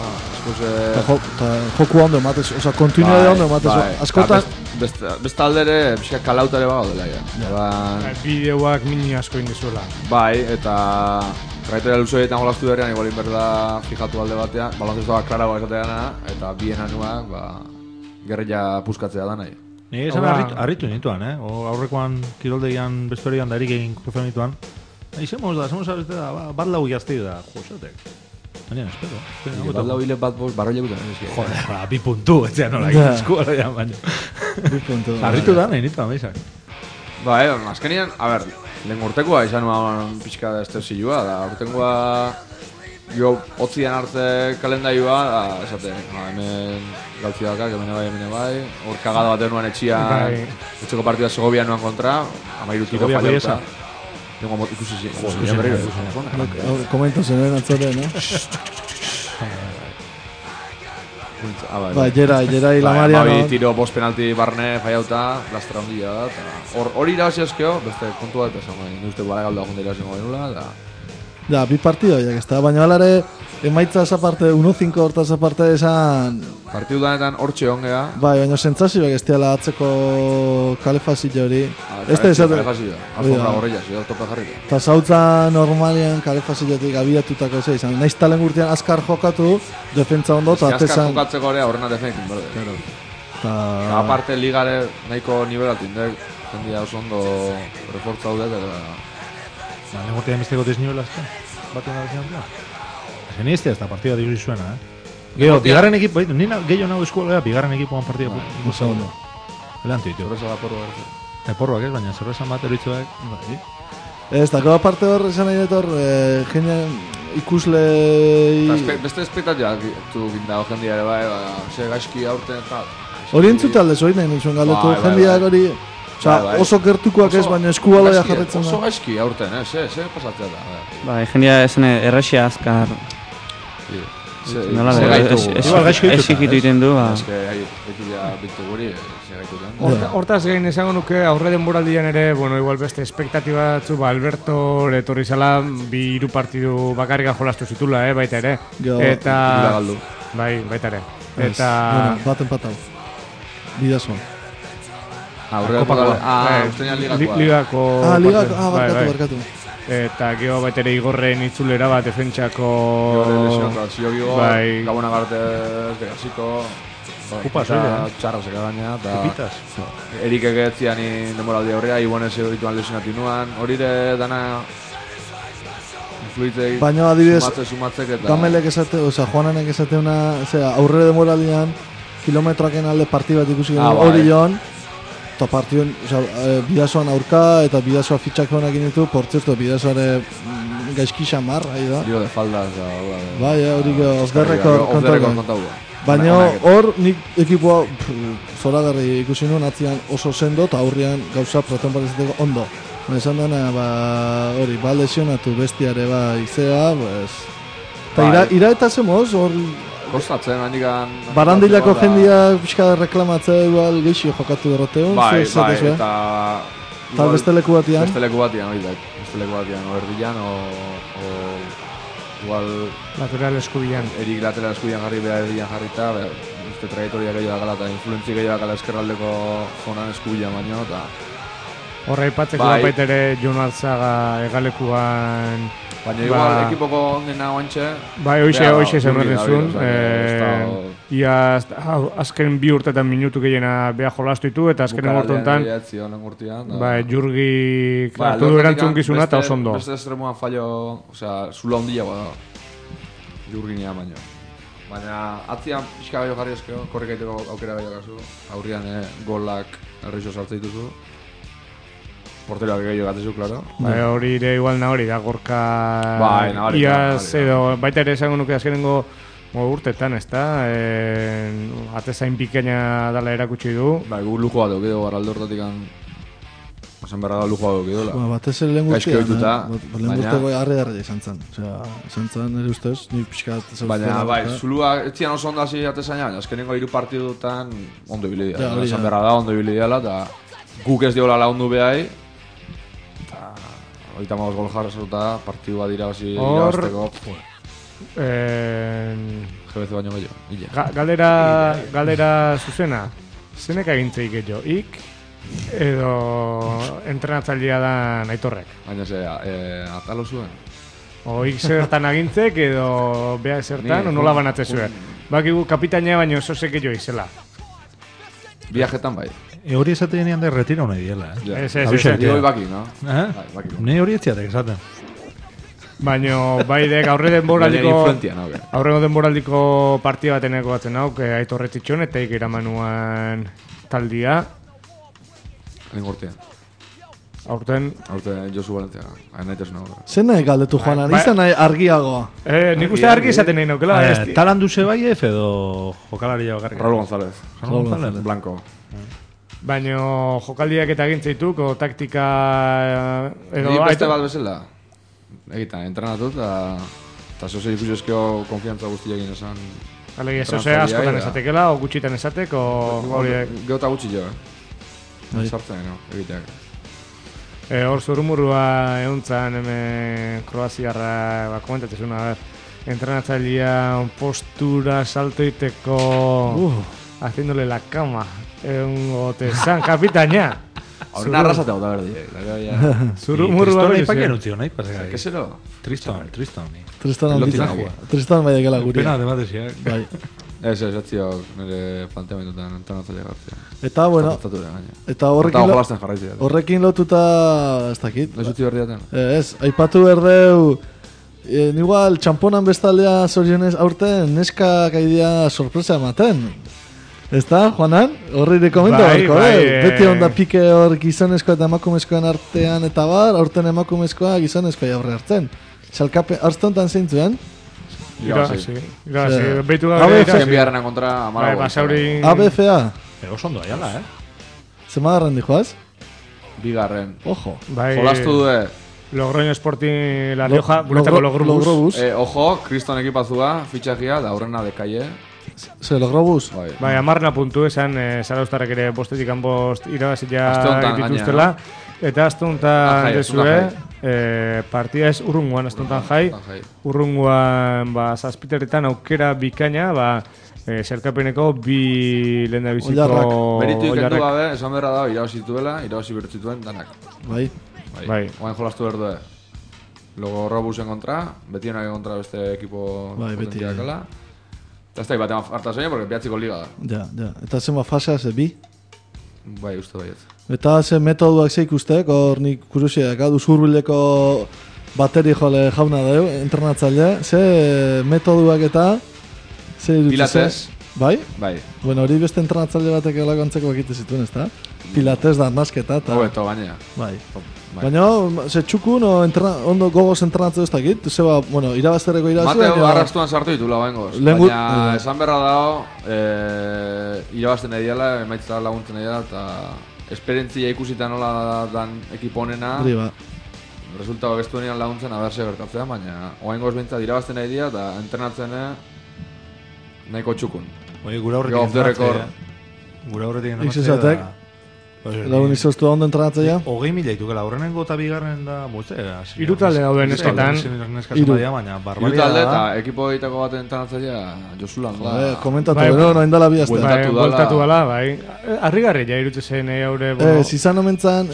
Joku ondo ematez, oza, kontinuade ondo ematez. Askotan... Beste aldere, pixka kalautare bago dela, ja. Bideoak mini asko indizuela. Bai, eta... Trajektoria luzioetan golaztu berrean, igual inberda fijatu alde batean, baloncestoa klaragoa esateana, eta bien anuak, gerrilla puskatzea da nahi. Ni esan harritu nituan, aurrekoan kiroldegian bestorian darik egin kruzan nituan. Hizemos da, bat lau jazti da, josetek. Baina, espero. Bat lau hile bat bost, barroile gutan. Joder, bi puntu, etxean nola egin eskuala ja, baina. Bi puntu. Harritu da, nahi nituan, behizak. Ba, azkenian, a ber, lehen urtekoa izan pixka da estezilua, da urtengoa jo hotzian arte kalendaioa, da, esate, hemen gautziakak, hemen bai, hor kagada bat nuan etxian, etxeko partida Segovia nuan kontra, 13 tiro fallauta. Tengo ikusi komento zenuen atzore, no? Jera Ilamariano. Bai, tiro bost penalti barne fallauta, lastra ondia da. Hori irabazi eskeo, beste kontu bat esan, ni uste bale galdu agunde irabazi genula, da. Ja, bi partido, ya que está, baina alare emaitza esa parte 1-5 horta esa parte esan partidu danetan hortxe ongea. Bai, baina sentsazioak ez diala atzeko kalefazio hori. Este es kalefazio. Alfombra gorrilla, si tope jarriko. Ta sautza normalean kalefaziotik abiatutako ze izan. Naiz talen urtean azkar jokatu, defentsa ondo ta azkar jokatzeko ere aurrena defensin, berde. Claro. Ta aparte ligare nahiko nivel altindek, jendia oso ondo reforzatu dut eta negurtea emesteko desnibela azken, batean da bezan da. Geni ez da partida da juri zuena, Gero, bigarren ekipo, nina gehiago nago eskuela, bigarren ekipoan partida guza ondo. Elantu ditu. Zorreza da porroa ez. Porroak ez, baina zorrezan bat eritzuak. Ez, dako aparte hor, esan nahi detor, genia ikusle... Beste espetatia du gindago jendia ere bai, ze gaizki aurten eta... Hori entzute aldez hori nahi nizuen galdetu, jendiak hori... Oso gertukoak ez, baina eskubaloia jarretzen da. Oso gaizki aurten, ze pasatzea da. Bai, jendia esan erraxia azkar. Nola esikitu iten du. Eske, betulia bitu guri, segaitu. Hortaz gain esango nuke aurre denboraldian ere, igual beste espektatiba batzu, Alberto etorri zala, 2 partidu bakarrika jolastu zitula, baita ere. Eta... Bai, baita ere. Eta... Bat empatau. Bidazoa. Ligako... barkatu. Eta geho bat ere Igorren itzulera bat defentsako... Bai, Gabona Gartez, Begasiko... Kupas, txarra zeka gaina, eta... Erik egetzian denboraldi horrea, Ibonez edorituan lesionatu nuan, hori ere dana... Influitzei... Baina adibidez, sumatzek eta... Gamelek esate, Juananek esate una... Aurre demoraldian, kilometroaken alde parti bat ikusi hori joan... Eta partion, bidazoan aurka eta bidazoa fitxak honak initu, por cierto, bidazoare gaizki xamar, ahi da. Tiro de faldas, bai, hori off-the-record kontatu. Baina hor, nik ekipoa zoragarri ikusi nuen, atzian oso sendo eta aurrian gauza pretemporizateko ondo. Esan dena, hori, lesionatu bestiare izea, eta ira eta zemoz, hor... Kostatzen, handikan... Barandilako jendia pixka reklamatzea igual geixio jokatu derroteun. Bai, eta... Eta beste leku batian. Beste leku batian, o erdian, o... Igual... Lateral eskubian. Erik lateral eskubian jarri, beha erdian jarri eta... Uste trajektoria gehiago dakala eta influentzi gehiago dakala eskerraldeko zonan eskubian baino, eta... Horra ipatzeko baita ere Jon Arzaga egalekuan... Baina igual ekipoko ondena oantxe... Bai, hoxe zen berdinzun. Ia azken 2 urtetan minutu gehiena beha jolastu ditu, eta azken engortontan... Bai, Jurgi hartu du erantzun gizuna eta oso ondo. Beste estremuan fallo, osea, zula ondila bada. Jurgi nia baino. Baina atzian pixka gehiago jarri eskeo, korrikaiteko aukera gehiago gazu. Aurrian golak erreixo sartzen dituzu. Porteroak gehiago gatezu, klaro. Bai, hori ere igual nahori da, gorka... Bai, nahori. Iaz edo, baita ere esango nuke azkenengo urtetan, ez da? Atezain pikaina dala erakutsi du. Bai, gu lujoa dugu edo, baralde hortatik Osan berra da lujoa dugu edo. Batez ere lehen guztian, lehen guztiako arre-darra izan zen. Izan zen, ere ustez, ni pixkat... Baina, bai, zulua etzian oso ondo hasi atezaina, azkenengo 3 partidutan ondo ibili dira. Osan berra da, ondo ibili dira, eta guk ez diola laundu behai. Oita magoz gol jarra partidua dira basi irabazteko. GBC baino gehiago. Galdera zuzena, zenek agintzeik gehiago, edo entrenatzailea da Aitorrek? Baina atalo zuen. Ik zertan agintzek edo beha zertan, o nola banatze zuen? Bakigu kapitaina baino oso zeke jo izela. Viajetan bai. Hori esaten nian da retira nahi diela, Ez. Digo baki, no? Ne hori etziatek esaten. Baina, baidek aurrengo denboraldiko partia bat eneko batzen hauk, Aitorretxitxon eta iramanuan taldia. Lehen gortean. Aurten Josu Valentia. Nahitasuna. Zer nahi galdetu joan, izan nahi argiagoa. Nik uste argi esaten nahi nokela. Talan duze bai edo jokalaria bakarrik? Raúl González. Blanco. Baina jokaldiak eta gintzeituko taktika... Ni beste bat bezala. Egita, entrenatut eta zoze ikusi ezkeo konfiantza guztiak egin esan. Alegia, zoze askotan esatekela, o gutxitan esatek, o... Geota gutxi jo, sartzen, egiteak. Hor zurumurua euntzan, Kroaziarra, komentatzezuna, entrenatzailea postura saltoiteko, haciéndole la cama, gotesan, kapitaina. Horrena arrasate hau da berdi. Zurumurua nahi pakien utzi honai, pasek. Kesero? Tristan bai dekela guri. Pena, dematezia. Bai. Ez zio nire planteamentutan entrenatzaile gartzea. Eta, bueno, eta horrekin lotuta, ez dakit. Lezuti berdiaten. Ez, aipatu berdeu, igual, txamponan bestaldea zorionez aurten, neska gaidia sorpresa ematen. Ezta, Juanan? Horri rekomendo barko, beti onda pike hor gizonezkoa eta emakumezkoen artean eta bar, aurten emakumezkoa gizonezkoa aurre hartzen. Xalkape, arztontan zeintzuen? Irabazi, behitu gabe biharrenan kontra amara ABFA? Oso ondo aiala, Zemagarren dijoaz? Bigarren. Ojo. Jolastu due. Logroño Sporting La Rioja, guretzako Logrobus. Ojo, Kriston ekipazua, fitxagia, da aurrena dekaie. Zer, Logrobus? Bai, amarna puntu esan, Zaraustarrek ere bostetik bost irabazia dituztela. Eta astuntan desue, partia ez urrunguan astuntan jai. Urrunguan, zazpiterretan aukera bikaina, zerkapeneko bi lehen da biziko beritu ikendu gabe, esan berra da, irabazi bertzituen danak. Bai. Oain jolastu berdue. Logo Robusen kontra, betionak kontra beste ekipo potentiakala. Eta ez da ibatean harta zoina, porque behatziko liga da. Ja. Eta zenba fasea ze bi? Bai, uste baiet. Eta ze metoduak zeik ustek, hor nik kurusiak, duz hurbileko bateri jole jauna deu, entrenatzaile, ze metoduak eta ze irutze? Pilates. Bai? Bai. Bueno, hori beste entrenatzaile batek elako antzeko bakite zituen, ez da? Pilates da arnasketa eta... Hobeto, baina. Bai. Baina, ze txukun, ondo gogoz entrenatzeu ez dakit? Zeba, bueno, irabazterreko irabazi... Mateo arrastuan sartu ditu lagoengoz. Baina, esan berra dago, irabazten ediala, emaitza laguntzen ediala, eta esperientzia ikusita nola dan ekipo honena... Resultado gestu denean laguntzen, aberse gertatzea, baina oaingoz bintzat irabazten ediala, eta entrenatzen nahiko txukun. Oye, gura horretik enamatzea... Lagun izoztu da ondo entrenatzaia? 20.000 ditukela, horrenengo eta bigarren da... Irutalde dauden esketan. Irutalde eta ekipo egiteko baten entrenatzaia Josulan da. Komentatu bero, noin dala bihazten. Bueltatu dala, bai. Arrigarri ja irutze zen haure... Zizan omentzan,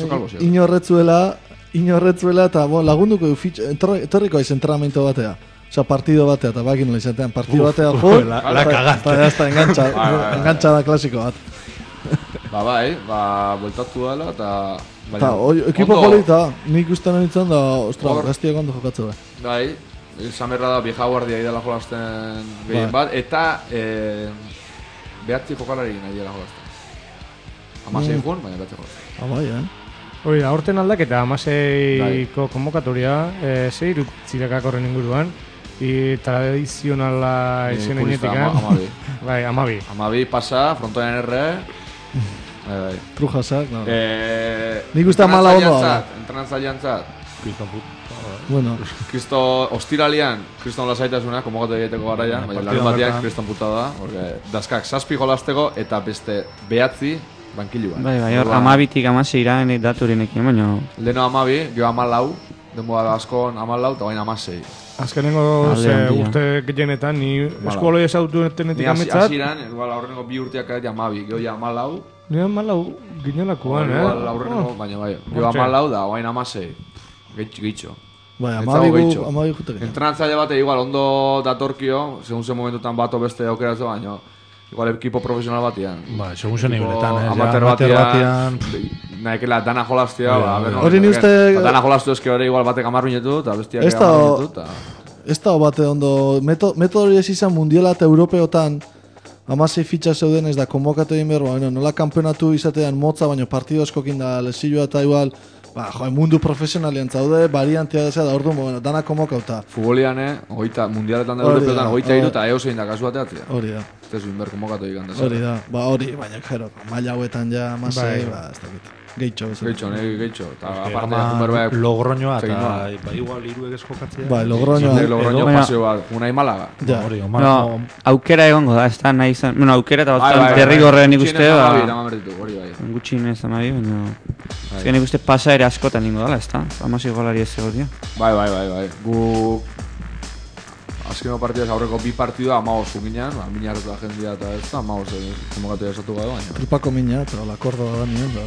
inorretzuela eta lagunduko du etorriko aiz entrenamento batea. Osa, partido batea, eta bakin nola izatean, partido batea jo... La cagaste. Eta engantxa da klasiko bat. Bueltatu dela, eta... Ekipo polita, nik uste nintzen da, gaztiak ondo jokatze da. Bai, izan berra da, bieja guardia idala jolasten gehien bat, eta behatzi jokalari nahi dela jolasten. Amasei jun, baina behatzi jolasten. Bai, Hori da, horten aldak eta amaseiko konvokatoria, ze irutzirek horren inguruan, tradizionala izen enetik, Bai, Amabi. Amabi pasa, frontoian erre... Trujasak, no. Nik uste amala ondo da. Entrenatzaileantzat. Bueno. Kristo, ostiralian, Kriston lasaitasuna, komokatu egiteko garaian, baina larun batiak Kriston puta da, porque daskak 7 jolasteko eta beste 9 bankiluan. Bai, hor Amabitik amaseira daturinekin, baina... Leno Amabi, gero 14, denboa askon 14, eta baina 16. Azkenengo urte gehienetan, ni eskualoi ezautu etenetik ametzat. Ni asiran, aurreneko 2 urteak edo Amabi, gero 14. Ni 14 ginelakoan, aurreneko, baina bai, gero 14 da, baina 16. Gehitxo. Bai, Amabi jutek. Entrenatzaile bate igual, ondo datorkio, segun zen momentutan bato beste aukeratzo, baina igual ekipo profesional batian. Ba, segun zen niberetan, amateur batian. Naikela dana jolastia, hori ni uste... Dana jolastu eski hori igual batek 10 minutu, eta bestiak 10 minutu, ez da bate ondo, metodo hori ez izan mundiala eta europeotan 16 fitxa zeuden ez da konbokatu egin behar, bueno, nola kampeonatu izatean motza, baina partido askokin da lesilloa eta igual, mundu profesionalian zaude, variantia da orduan, bueno, dana konbokauta. Futbolian, mundialetan da europeotan, 23 eta zein da kasu bateatzea. Hori da. Ez du inber konbokatu egin da. Hori da, baina jero, maila hauetan ja, masei, ez dakit. Geitxo. Eta aparte, Logroñoa, eta igual iruek eskokatzea. Logroño paseo bat, unai Malaga. Aukera egongo da, ez da nahi zen. Bueno, aukera eta bat derrigorren ikuste. Gutxinez amabi, baina... Zegen ikuste pasa ere askotan ningo dala, ez da? Amasi golari ez egotia. Bai. Gu... Azkeno partidaz aurreko 2 partidua 15 ginean, mina hartu da jendia eta ez da, 15 konbokatu esatu gado, baina... Tripako mina, eta lakordo da nien,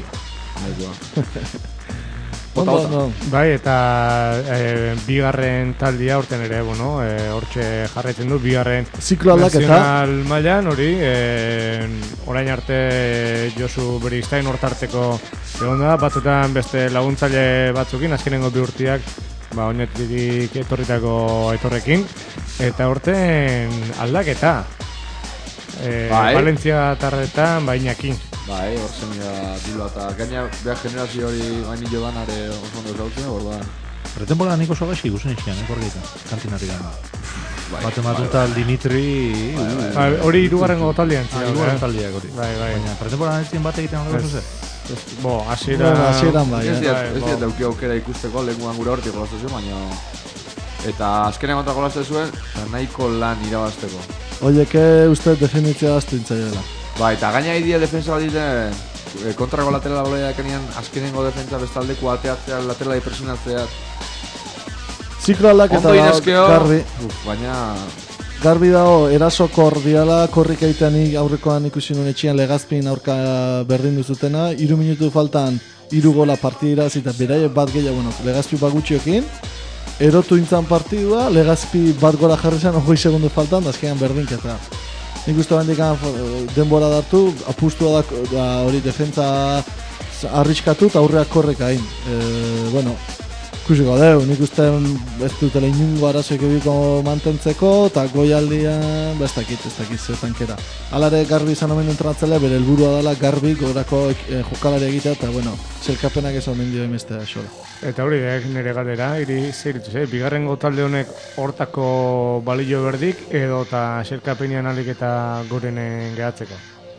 Bai, eta bigarren taldia urten ere, hortxe jarraitzen du, bigarren nazional mailan, hori, orain arte Josu Beristain hortarteko egon da, batzutan beste laguntzaile batzukin, azkenengo 2 urteak, oinetik etorritako etorrekin, eta urten aldaketa. Valentzia tarretan, bainakin. Bai, hor zen dilo eta gaina behar generazio hori baini jo danare oso ondo zautzen, borda. Pretempola niko soa gaixi guzen ixian, korgeita, kantinari gana. Batematuta Dimitri... Hori irugarrengo taldean. Irugarren taldeak hori. Baina, pretempola netzien bat egiten hori zuze? Hasieran bai. Ez diat dauki aukera ikusteko, lehenguan gura hortik golaztazio, baina... Eta azkenean kontra golazte zuen, nahiko lan irabazteko. Oieke uste definitzea aztintzaiela. Ba, eta gaina idea defensa bat dite kontrako laterala bolea ekenean azkenengo defensa bestaldeku ateatzea, laterala presionatzea. Ziklo aldaketa garbi. Baina... Garbi dago, erasokor diala, korrik egiteanik aurrekoan ikusi nuen etxian Legazpin aurka berdin duzutena. 3 minutu faltan 3 gola partida iraz eta beraiek bat gehiago, Legazpi bat gutxiokin. Erotu intzan partidua, Legazpi bat gola jarri zen, 20 segundu faltan, da azkenean berdinketa. Nik uste bandikan denbora dartu, apustua da hori defentza arriskatu eta aurreak korrek hain. Ikusiko deu, nik uste ez dutela inungo arazoik ebiko mantentzeko eta goialdian, ez dakit zertankera. Alare garbi izan omen entranatzelea, bere helburua dela garbi gorako jokalari egitea eta, zelkapenak ez omen dio emestea xola. Eta hori nire galdera, zeirituz, bigarrengo talde honek hortako balio berdik edo eta zelkapenean alik eta gorenen gehatzeko?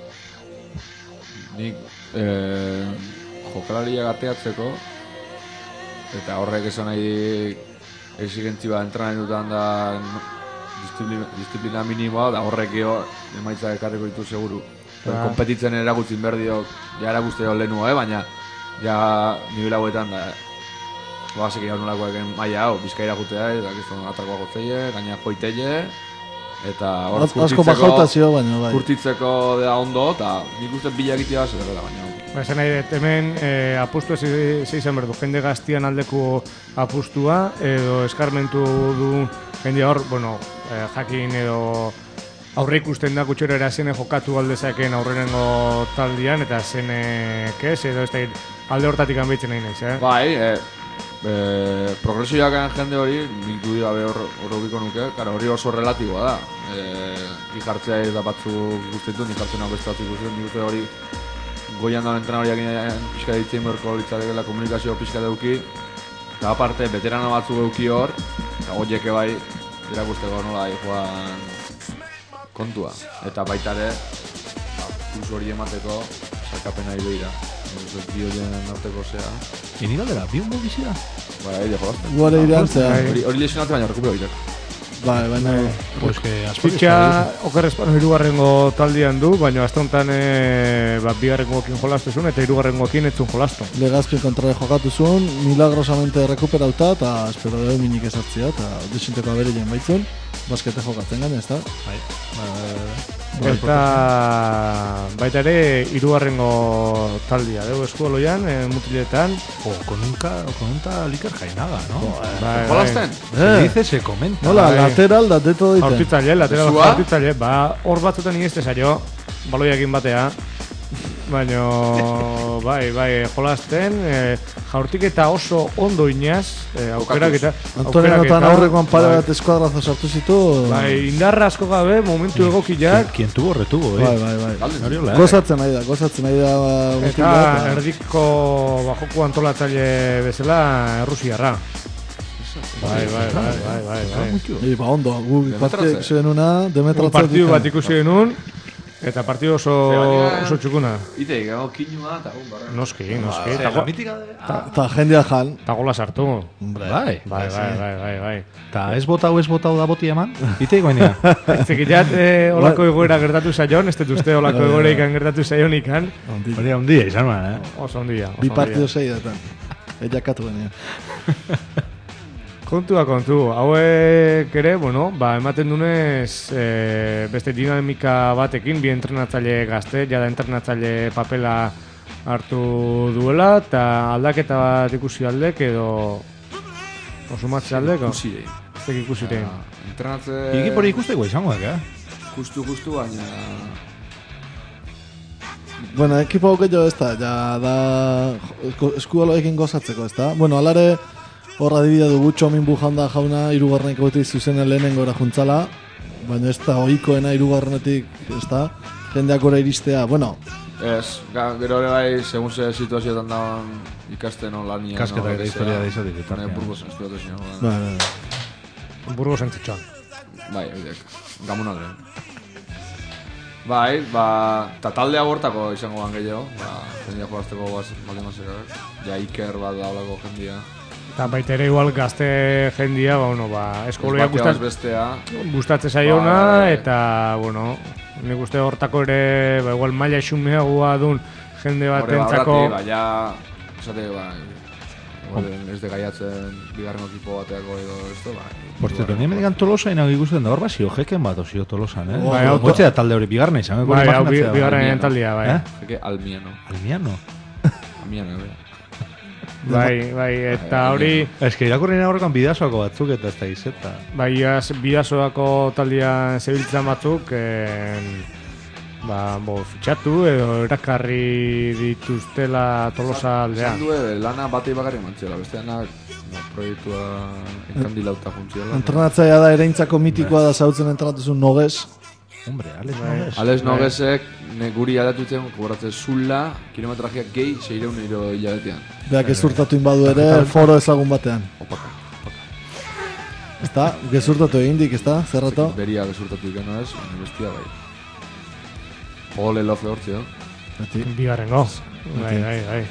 Nik jokalariak ateatzeko eta horrek esan nahi exigentzi bat entrenan dutan da disiplina minimoa da horrek emaitza ekarriko ditu seguru. Kompetitzen eragutzin berdiok, ja eraguzteo lehenua, baina ja nivel hauetan da Basek egin nolako egen maia hau, Bizkaira jutea, eta gizton atrakoa gotzeie, gaina joiteie, eta hor kurtitzeko da ondo, eta nik uste bila egitea zerrela baina. Esan nahi dut, hemen apustu ez izan berdu, jende gaztian aldeko apustua, edo eskarmentu du jende hor, jakin edo aurre ikusten da gutxero erazene jokatu aldezaken aurrenengo taldian, eta zenek ez, edo ez da alde hortatik anbeitzen nahi nahiz, Bai, progresioak jende hori, nik du gabe horrobiko nuke, hori oso relatiboa da. Nik hartzea da batzuk guztetu, nik hartzen hau beste batzuk guztetu, nik uste hori goian daun entrenariak pixka ditzen berko litzarekela komunikazio pixka deuki, eta aparte, veterano batzuk euki hor, eta goieke bai, irakusteko nola joan kontua. Eta baita ere, plus hori emateko, sarkapena ibeira. Bi horien arteko zea. Ini galdera, bi hongo bizia? Bara, eide jolazten. Guare irantzea. Hori lesionatu baina rekupero egiteko. Baina... Fitxa okerrezpano hirugarrengo taldean du, baina azte honetan bigarrengoekin jolaztezun eta hirugarrengoekin etzun jolaztu. Legazpien kontra jokatu zuen, milagrosamente rekuperauta eta espero dugu minik ezartzea eta desinteko abereien baitzun. Baskete jokatzen gane, ez da? Eta baita ere hirugarrengo taldia dugu eskualoian, mutiletan. Con un liker jainaga, ¿no? ¿Jolasten? Se dice, se comenta. Nola, lateral da deto daite. Jaurtitzaile, lateral jaurtitzaile. Ba, hor batzutan ingizte zaio, baloiakin batea. Baina, bai, jolasten, jaurtik eta oso ondo inaz, aukerak eta... Antoniotan aurrekoan pare bat eskuadrazo sartu zitu... Bai, indarra asko gabe, momentu egokiak... Quien tuvo, retuvo, Bai. Gozatzen nahi da. Eta erdiko bajoko antolatzaile bezala Errusiarra. Bai. Ba, ondo, gu partiak ikusi genuna, Demetratze... Partidu bat ikusi genuen, eta partidu oso txukuna. Ite, gago kinua eta barra. Noski. Ta jendea jan. Ta gola sartu. Bai. Ta ez botau da boti eman? Ite iguenia. Zekitat olako egoera gertatu zaion, ez detuzte olako egoera ikan gertatu zaion ikan. Hori ondia izan ma, Oso ondia. Bi partido seietan. Eiakatu genio. Kontu, hauek ere, ematen dunez beste dinamika batekin, bi entrenatzaile gazte, jada entrenatzaile papela hartu duela, eta aldaketa bat ikusi aldek edo osumatze aldek? Ikusirei. Ez ikusirei. Entrenatze... Ikipori ikusteko izangoak, Justu, baina... Bueno, ekipo hau gehiago ez da, eskualoekin gozatzeko ez da. Bueno, alare... Horra dibida dugu Txomin Bujanda jauna irugarreneko beti zuzenen lehenengora juntzala, baina ez da ohikoena irugarrenetik, ez da, jendeak gora iristea, bueno. Ez, gero ere bai, segun ze situazioetan dagoen ikasten lania. Kasketa eta historia da izatik. Burgosen estudiatu zinio. Burgosen txitxan. Bai, oidek, gamunadre. Bai, eta taldea bortako izango ban gehiago, jendea jolazteko baldin mazera, ja Iker bat daulako jendia. Eta baita ere igual gazte jendia, eskoloia gustatze zaiona, eta, nik uste hortako ere, igual maila xumeagoa dun jende bat entzako... Baina, esate, ez de gaiatzen bigarren ekipo bateako edo esto, Por cierto, nire medikan Tolosa inago ikusten da, hor bat zio jeken bat osio Tolosan, Moitze da talde hori bigarren izan, bigarren taldea, bai. Jeke Almiano. Almiano? Almiano, Bai, eta hori... Ez que irakurrien horrekan bidazoako batzuk eta ez da izeta. Bai, bidazoako taldean zebiltzan batzuk, fitxatu edo erakarri dituztela Tolosa aldean. Zan du, lana batei bakarri mantxela, besteanak proiektua enkandilauta juntziela. Entrenatzaia da ereintzako mitikoa da zautzen entrenatuzun Nogues. Hombre, Alex Noguesek guri aldatutzen, gogoratzen zula, kilometrajeak gehi, 600 euro hilabetean. Beak gezurtatu inbadu ere, foro ezagun batean. Opaka. Ez da, gezurtatu egindik, ez da, zerrato? Beria gezurtatu ikeno ez, bestia bai. Ole lofe hortzio. Bigarrengo. Bai.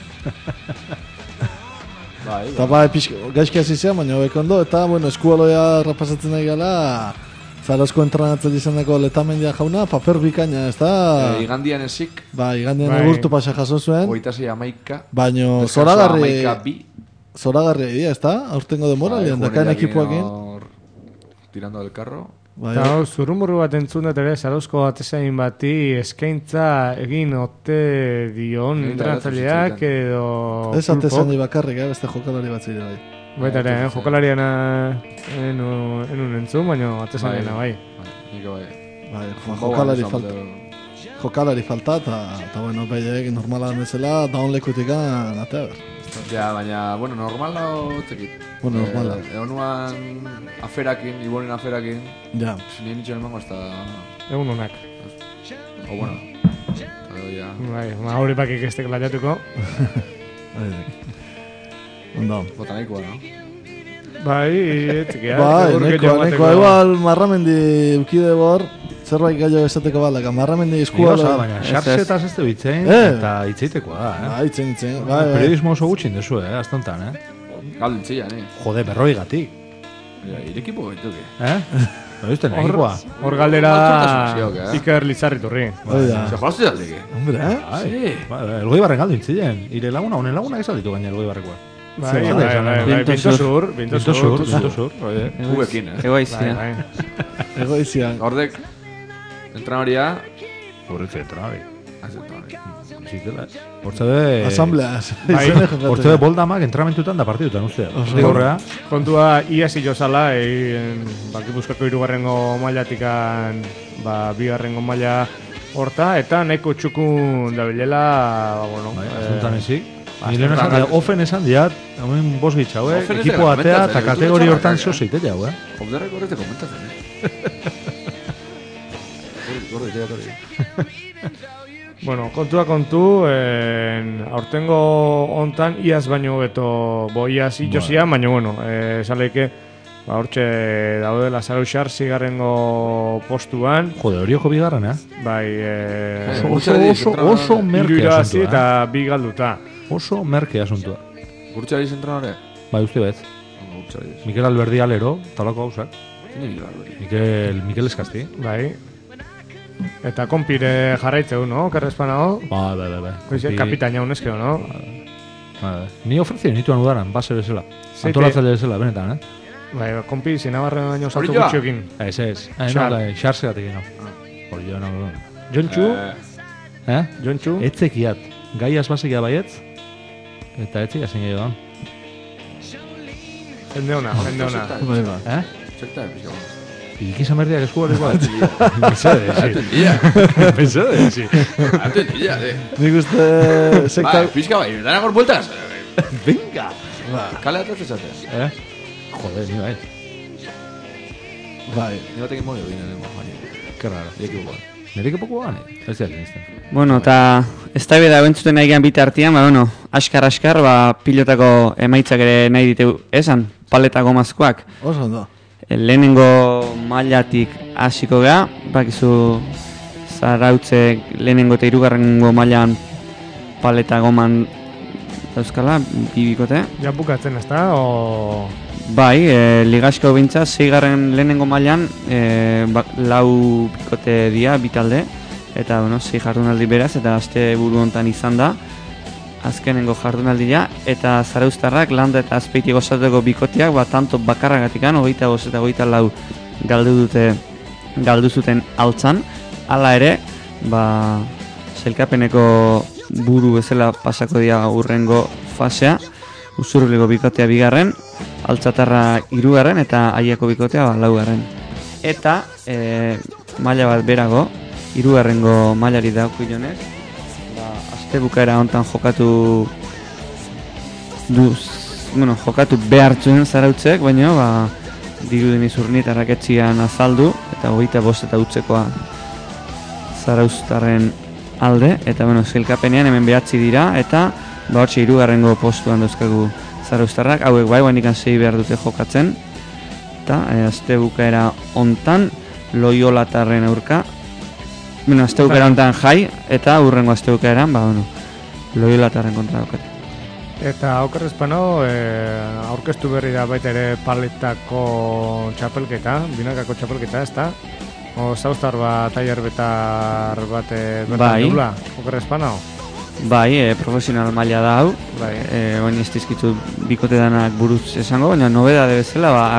Eta gaizki hasi zean, baina bekondo, eta, eskualoia rapasatzen nahi gala... Zarozko entrenatzen izaneko letamendia jauna, paper bikaina, ez da? Igandian ezik. Igandian egurtu pasa jaso zuen. 26 baina zoragarri egia, ez da? Aurtengo demoralian, dakaen ekipuakin. Tirando del carro. Eta zurrumurru bat entzun dut ere, Zarozko atezain bati eskaintza egin ote dion entrenatzaileak edo... Ez atezaini bakarrik, beste jokalari bat zire bai. Baita ere, jokalariana enun entzun, baina atezainena bai. Niko bai. Jokalari falta, eta behiek normalan bezala, daunlekutikan atea ber. Ja, baina, normala otzekit. Normala. Egonuan aferakin, Ibonen aferakin. Ja. Nien itxen emango ez da... Egun honak. Bai, hori bakik ez tekla jatuko. Ondo. Bota nahikoa, no? Bai, etzikia. Bai, igual marramendi ukide bor, zerbait gaio esateko balaka, marramendi eskua... Baina, xartzetaz ez du itzein, eta itzeitekoa da, Itzein. Periodismo oso gutxin dezu, aztontan, Galdu itzia, Jode, berroi gatik. Irekipo gaituke. Hor galdera Iker Lizarriturri. Se jolaztu jaldeke. Hombre, Elgoi barren galdu intzien. Ire laguna, honen laguna ezalditu gaina elgoi barrekoa. Bai, Bintosur. Gubekin, Egoizian. Gordek, entrenadoria. Horretze entrenadori. Asambleaz. Hortze de boldamak entramentutan da partidutan, ustea. Kontua, ia zilo zala, Gipuzkoako 3. mailatikan, bigarrengo maila horta, eta nahiko txukun da bilela, bueno... Azuntan ezik. Nire esan da, ofen esan diat, hemen bos gitxau, ekipo batea eta kategori hortan zeo zeitela, Obderrek horrete komentatzen, Bueno, kontua kontu, aurtengo hontan iaz baino beto, iaz itxosia, baina, bueno, esaleike, hortxe daudela Zarautxar zigarrengo postuan. Jode, horioko bigarren, Bai, oso merke asuntua. Eta bi galduta. Oso merke asuntua. Gurtxari zentrenare? Bai, uste bez. Mikel Alberdi alero, talako hausak. Mikel Eskasti. Bai. Eta konpire jarraitzeu, no? Kerrezpanao? Bai. Kapitaina unezkeo, no? Ni ofrezio nituan udaran, base bezala. Antolatzaile bezala, benetan, Bai, konpi zinabarren baino salto gutxiokin. Ez. Xarze gatekin, no. Hori jo, no. Jontxu? Jontxu? Etzekiat. Gaiaz basekia baietz. Eta etzekia zein gehiagoan. Jende ona. Txekta epizio. Ikizan berdiak eskugarrik bat. Pensade, sí. Nik uste... Bai, pixka bai, dara gor bueltas. Venga! Kale atatze zatez. Joder, ni bai. Bai. Ni batekin moio bine, Qué raro. Nire ekipoku gane? Ez dira, Bueno, eta ez da beda bentzuten nahi gehan bitartian, askar, pilotako emaitzak ere nahi diteu esan, paletako mazkoak. Oso ondo. Lehenengo mailatik hasiko geha, bakizu Zarautzek lehenengo eta 3. mailan paleta goman dauzkala, bibikote. Ja bukatzen, ez da? Bai, ligasko bintza, 6. lehenengo mailan 4 bikote dia, bitalde, eta 6 jardunaldi beraz, eta aste buru hontan izan da, azkenengo jardunaldia, eta Zarauztarrak landa eta azpeiti gozateko bikoteak, tanto bakarragatikan, 25 eta 24 galdu zuten altzan, hala ere, sailkapeneko buru bezala pasako dira urrengo fasea, Usurbileko bikotea 2, Altzatarra 3 eta Aiako bikotea 4. Eta maila bat berago, 3. mailari dauku jonez, aste bukaera hontan jokatu behartzuen Zarautzek, baina dirudin Izurnitarrak etxian azaldu, eta 25 eta utzekoa Zarauztarren alde, eta zelkapenean hemen behatzi dira, eta hortxe 3. postuan dauzkagu Zarauztarrak, hauek bai, bainikan 6 behar dute jokatzen, eta aste bukaera hontan Loiolatarren aurka, aste bukaera hontan Jai, eta urrengo aste bukaeran, Loiolatarren kontra daukate. Eta okerrezpano, aurkeztu berri da baita ere paletako txapelketa, binakako txapelketa, ez da? Zauztar bat, taier betar bat bertan dula, okerrezpano? Bai, profesional maila da hau, oin ez dizkitu bikote danak buruz esango, baina nobedade bezala,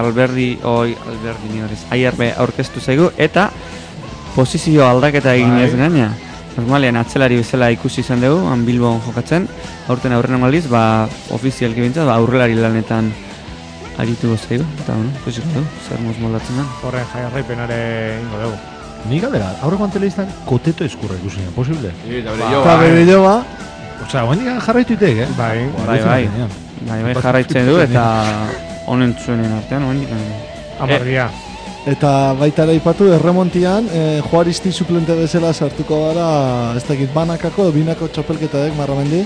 Aierbe aurkeztu zaigu, eta posizio aldaketa egin ez gaina. Normalean atzelari bezala ikusi izan dugu, Bilbon jokatzen, aurten aurren amaliz, ofizialki bintzat, aurrelari lanetan aritu gozaigu, eta ikusiko dugu, zer moldatzen da. Horren jarraipenare ingo dugu. Ni galdera, aurreko anteliztan koteto eskurra ikusi, posible? Eta bere jo ba. Osea, oendik jarraitu itek, Bai, jarraitzen du, eta honen zuenen artean, oendik. Amarria. Eta baita ere ipatu, erremontian, Juaristi suplente bezala sartuko gara, ez dakit banakako, binako txapelketaek, marramendi?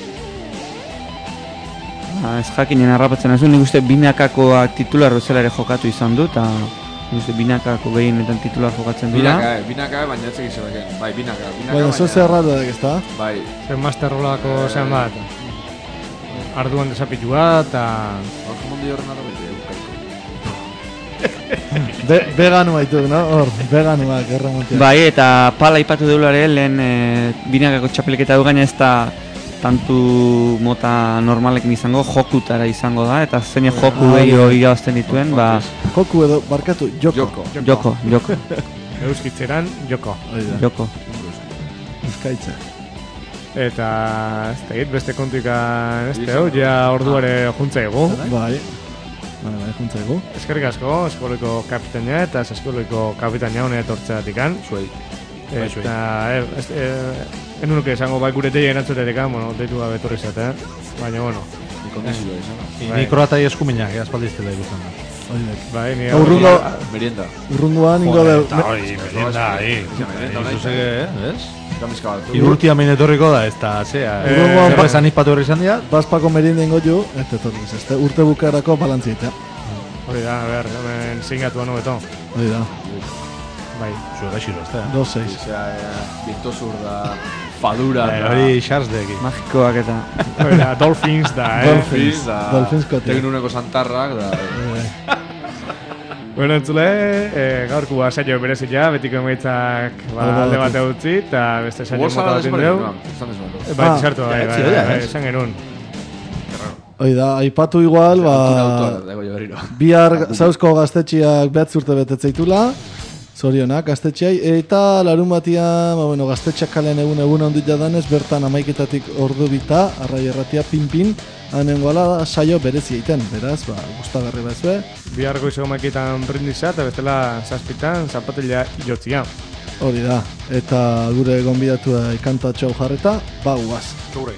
Ez jakinen harrapatzen ez du, nik uste binakakoa titular bezala ere jokatu izan du, eta binakako gehienetan titular jokatzen dira. Binaka, baina ez egizu beken. Bai, binaka. Baina zo zerratu edek, ez da? Bai. Zer masterrolako zean bat. Arduan desapitu bat, eta... Mundi horren arrabete, Veganu baitu, no? Hor, veganuak erremontiak. Bai, eta pala ipatu deulare, lehen binakako txapeleketa du gaina ez da tantu mota normalekin izango, jokutara izango da, eta zein joku behio irabazten dituen, Joku edo, barkatu, joko. Joko. Euskitzeran, joko. Joko. Euskaitza. Eta, ez tegit, beste kontuikan, ez teo, ja orduare juntzaigu. Bai, juntzaigu. Eskerrik asko, eskoliko kapitaina eta eskoliko kapitaina honet etortzeatikan. Zuei. Eta, enunuke esango bai gure teia erantzutetekan, bueno, deitu gabe etorri zaten, baina, bueno. Kondizioa izan. Ni kroatai eskuminak, espaldiztela ikusten da. Bai, ni merienda. Urrungoan ingo da. Merienda, ez? Kamizka bat. Irurtia minetorriko da, ez da, zea. Zer esan izpatu horri izan dira? Baspako merienda ingo jo, ez tetorriz, ez da, urte bukarako balantzita. Hori da, a ber, hemen zingatu anu beto. Hori da. Bai. Zuega xiro, ez da. 2-6. Zea, Bintosur da, Fadura da. Hori Xarsdeki. Magikoak eta. Hori da, Dolphins da, Dolphins da. Dolphins kote. Teknuneko santarrak da. Bueno, entzule, gaurko saio berezia, betiko emaitzak alde bate utzi, eta beste saio mota bat indeu. Bai, txartu, bai, esan genuen. Hoi da, aipatu igual, bihar zauzko gaztetxiak behatz urte betetzeitula, zorionak gaztetxiai, eta larun batian, gaztetxak kalen egun ondit jadanez, bertan amaiketatik ordu bita, arrai erratia pin-pin, hanengoala saio berezi egiten, beraz, gustagarri bezbe. Biharko izego maiketan brindisa, eta bestela zazpitan, zapatila jotzia. Hori da, eta gure gonbidatua ikantatxo jarreta, guaz. Zure.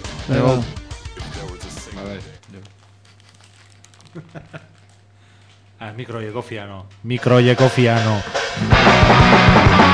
Microyekofiano.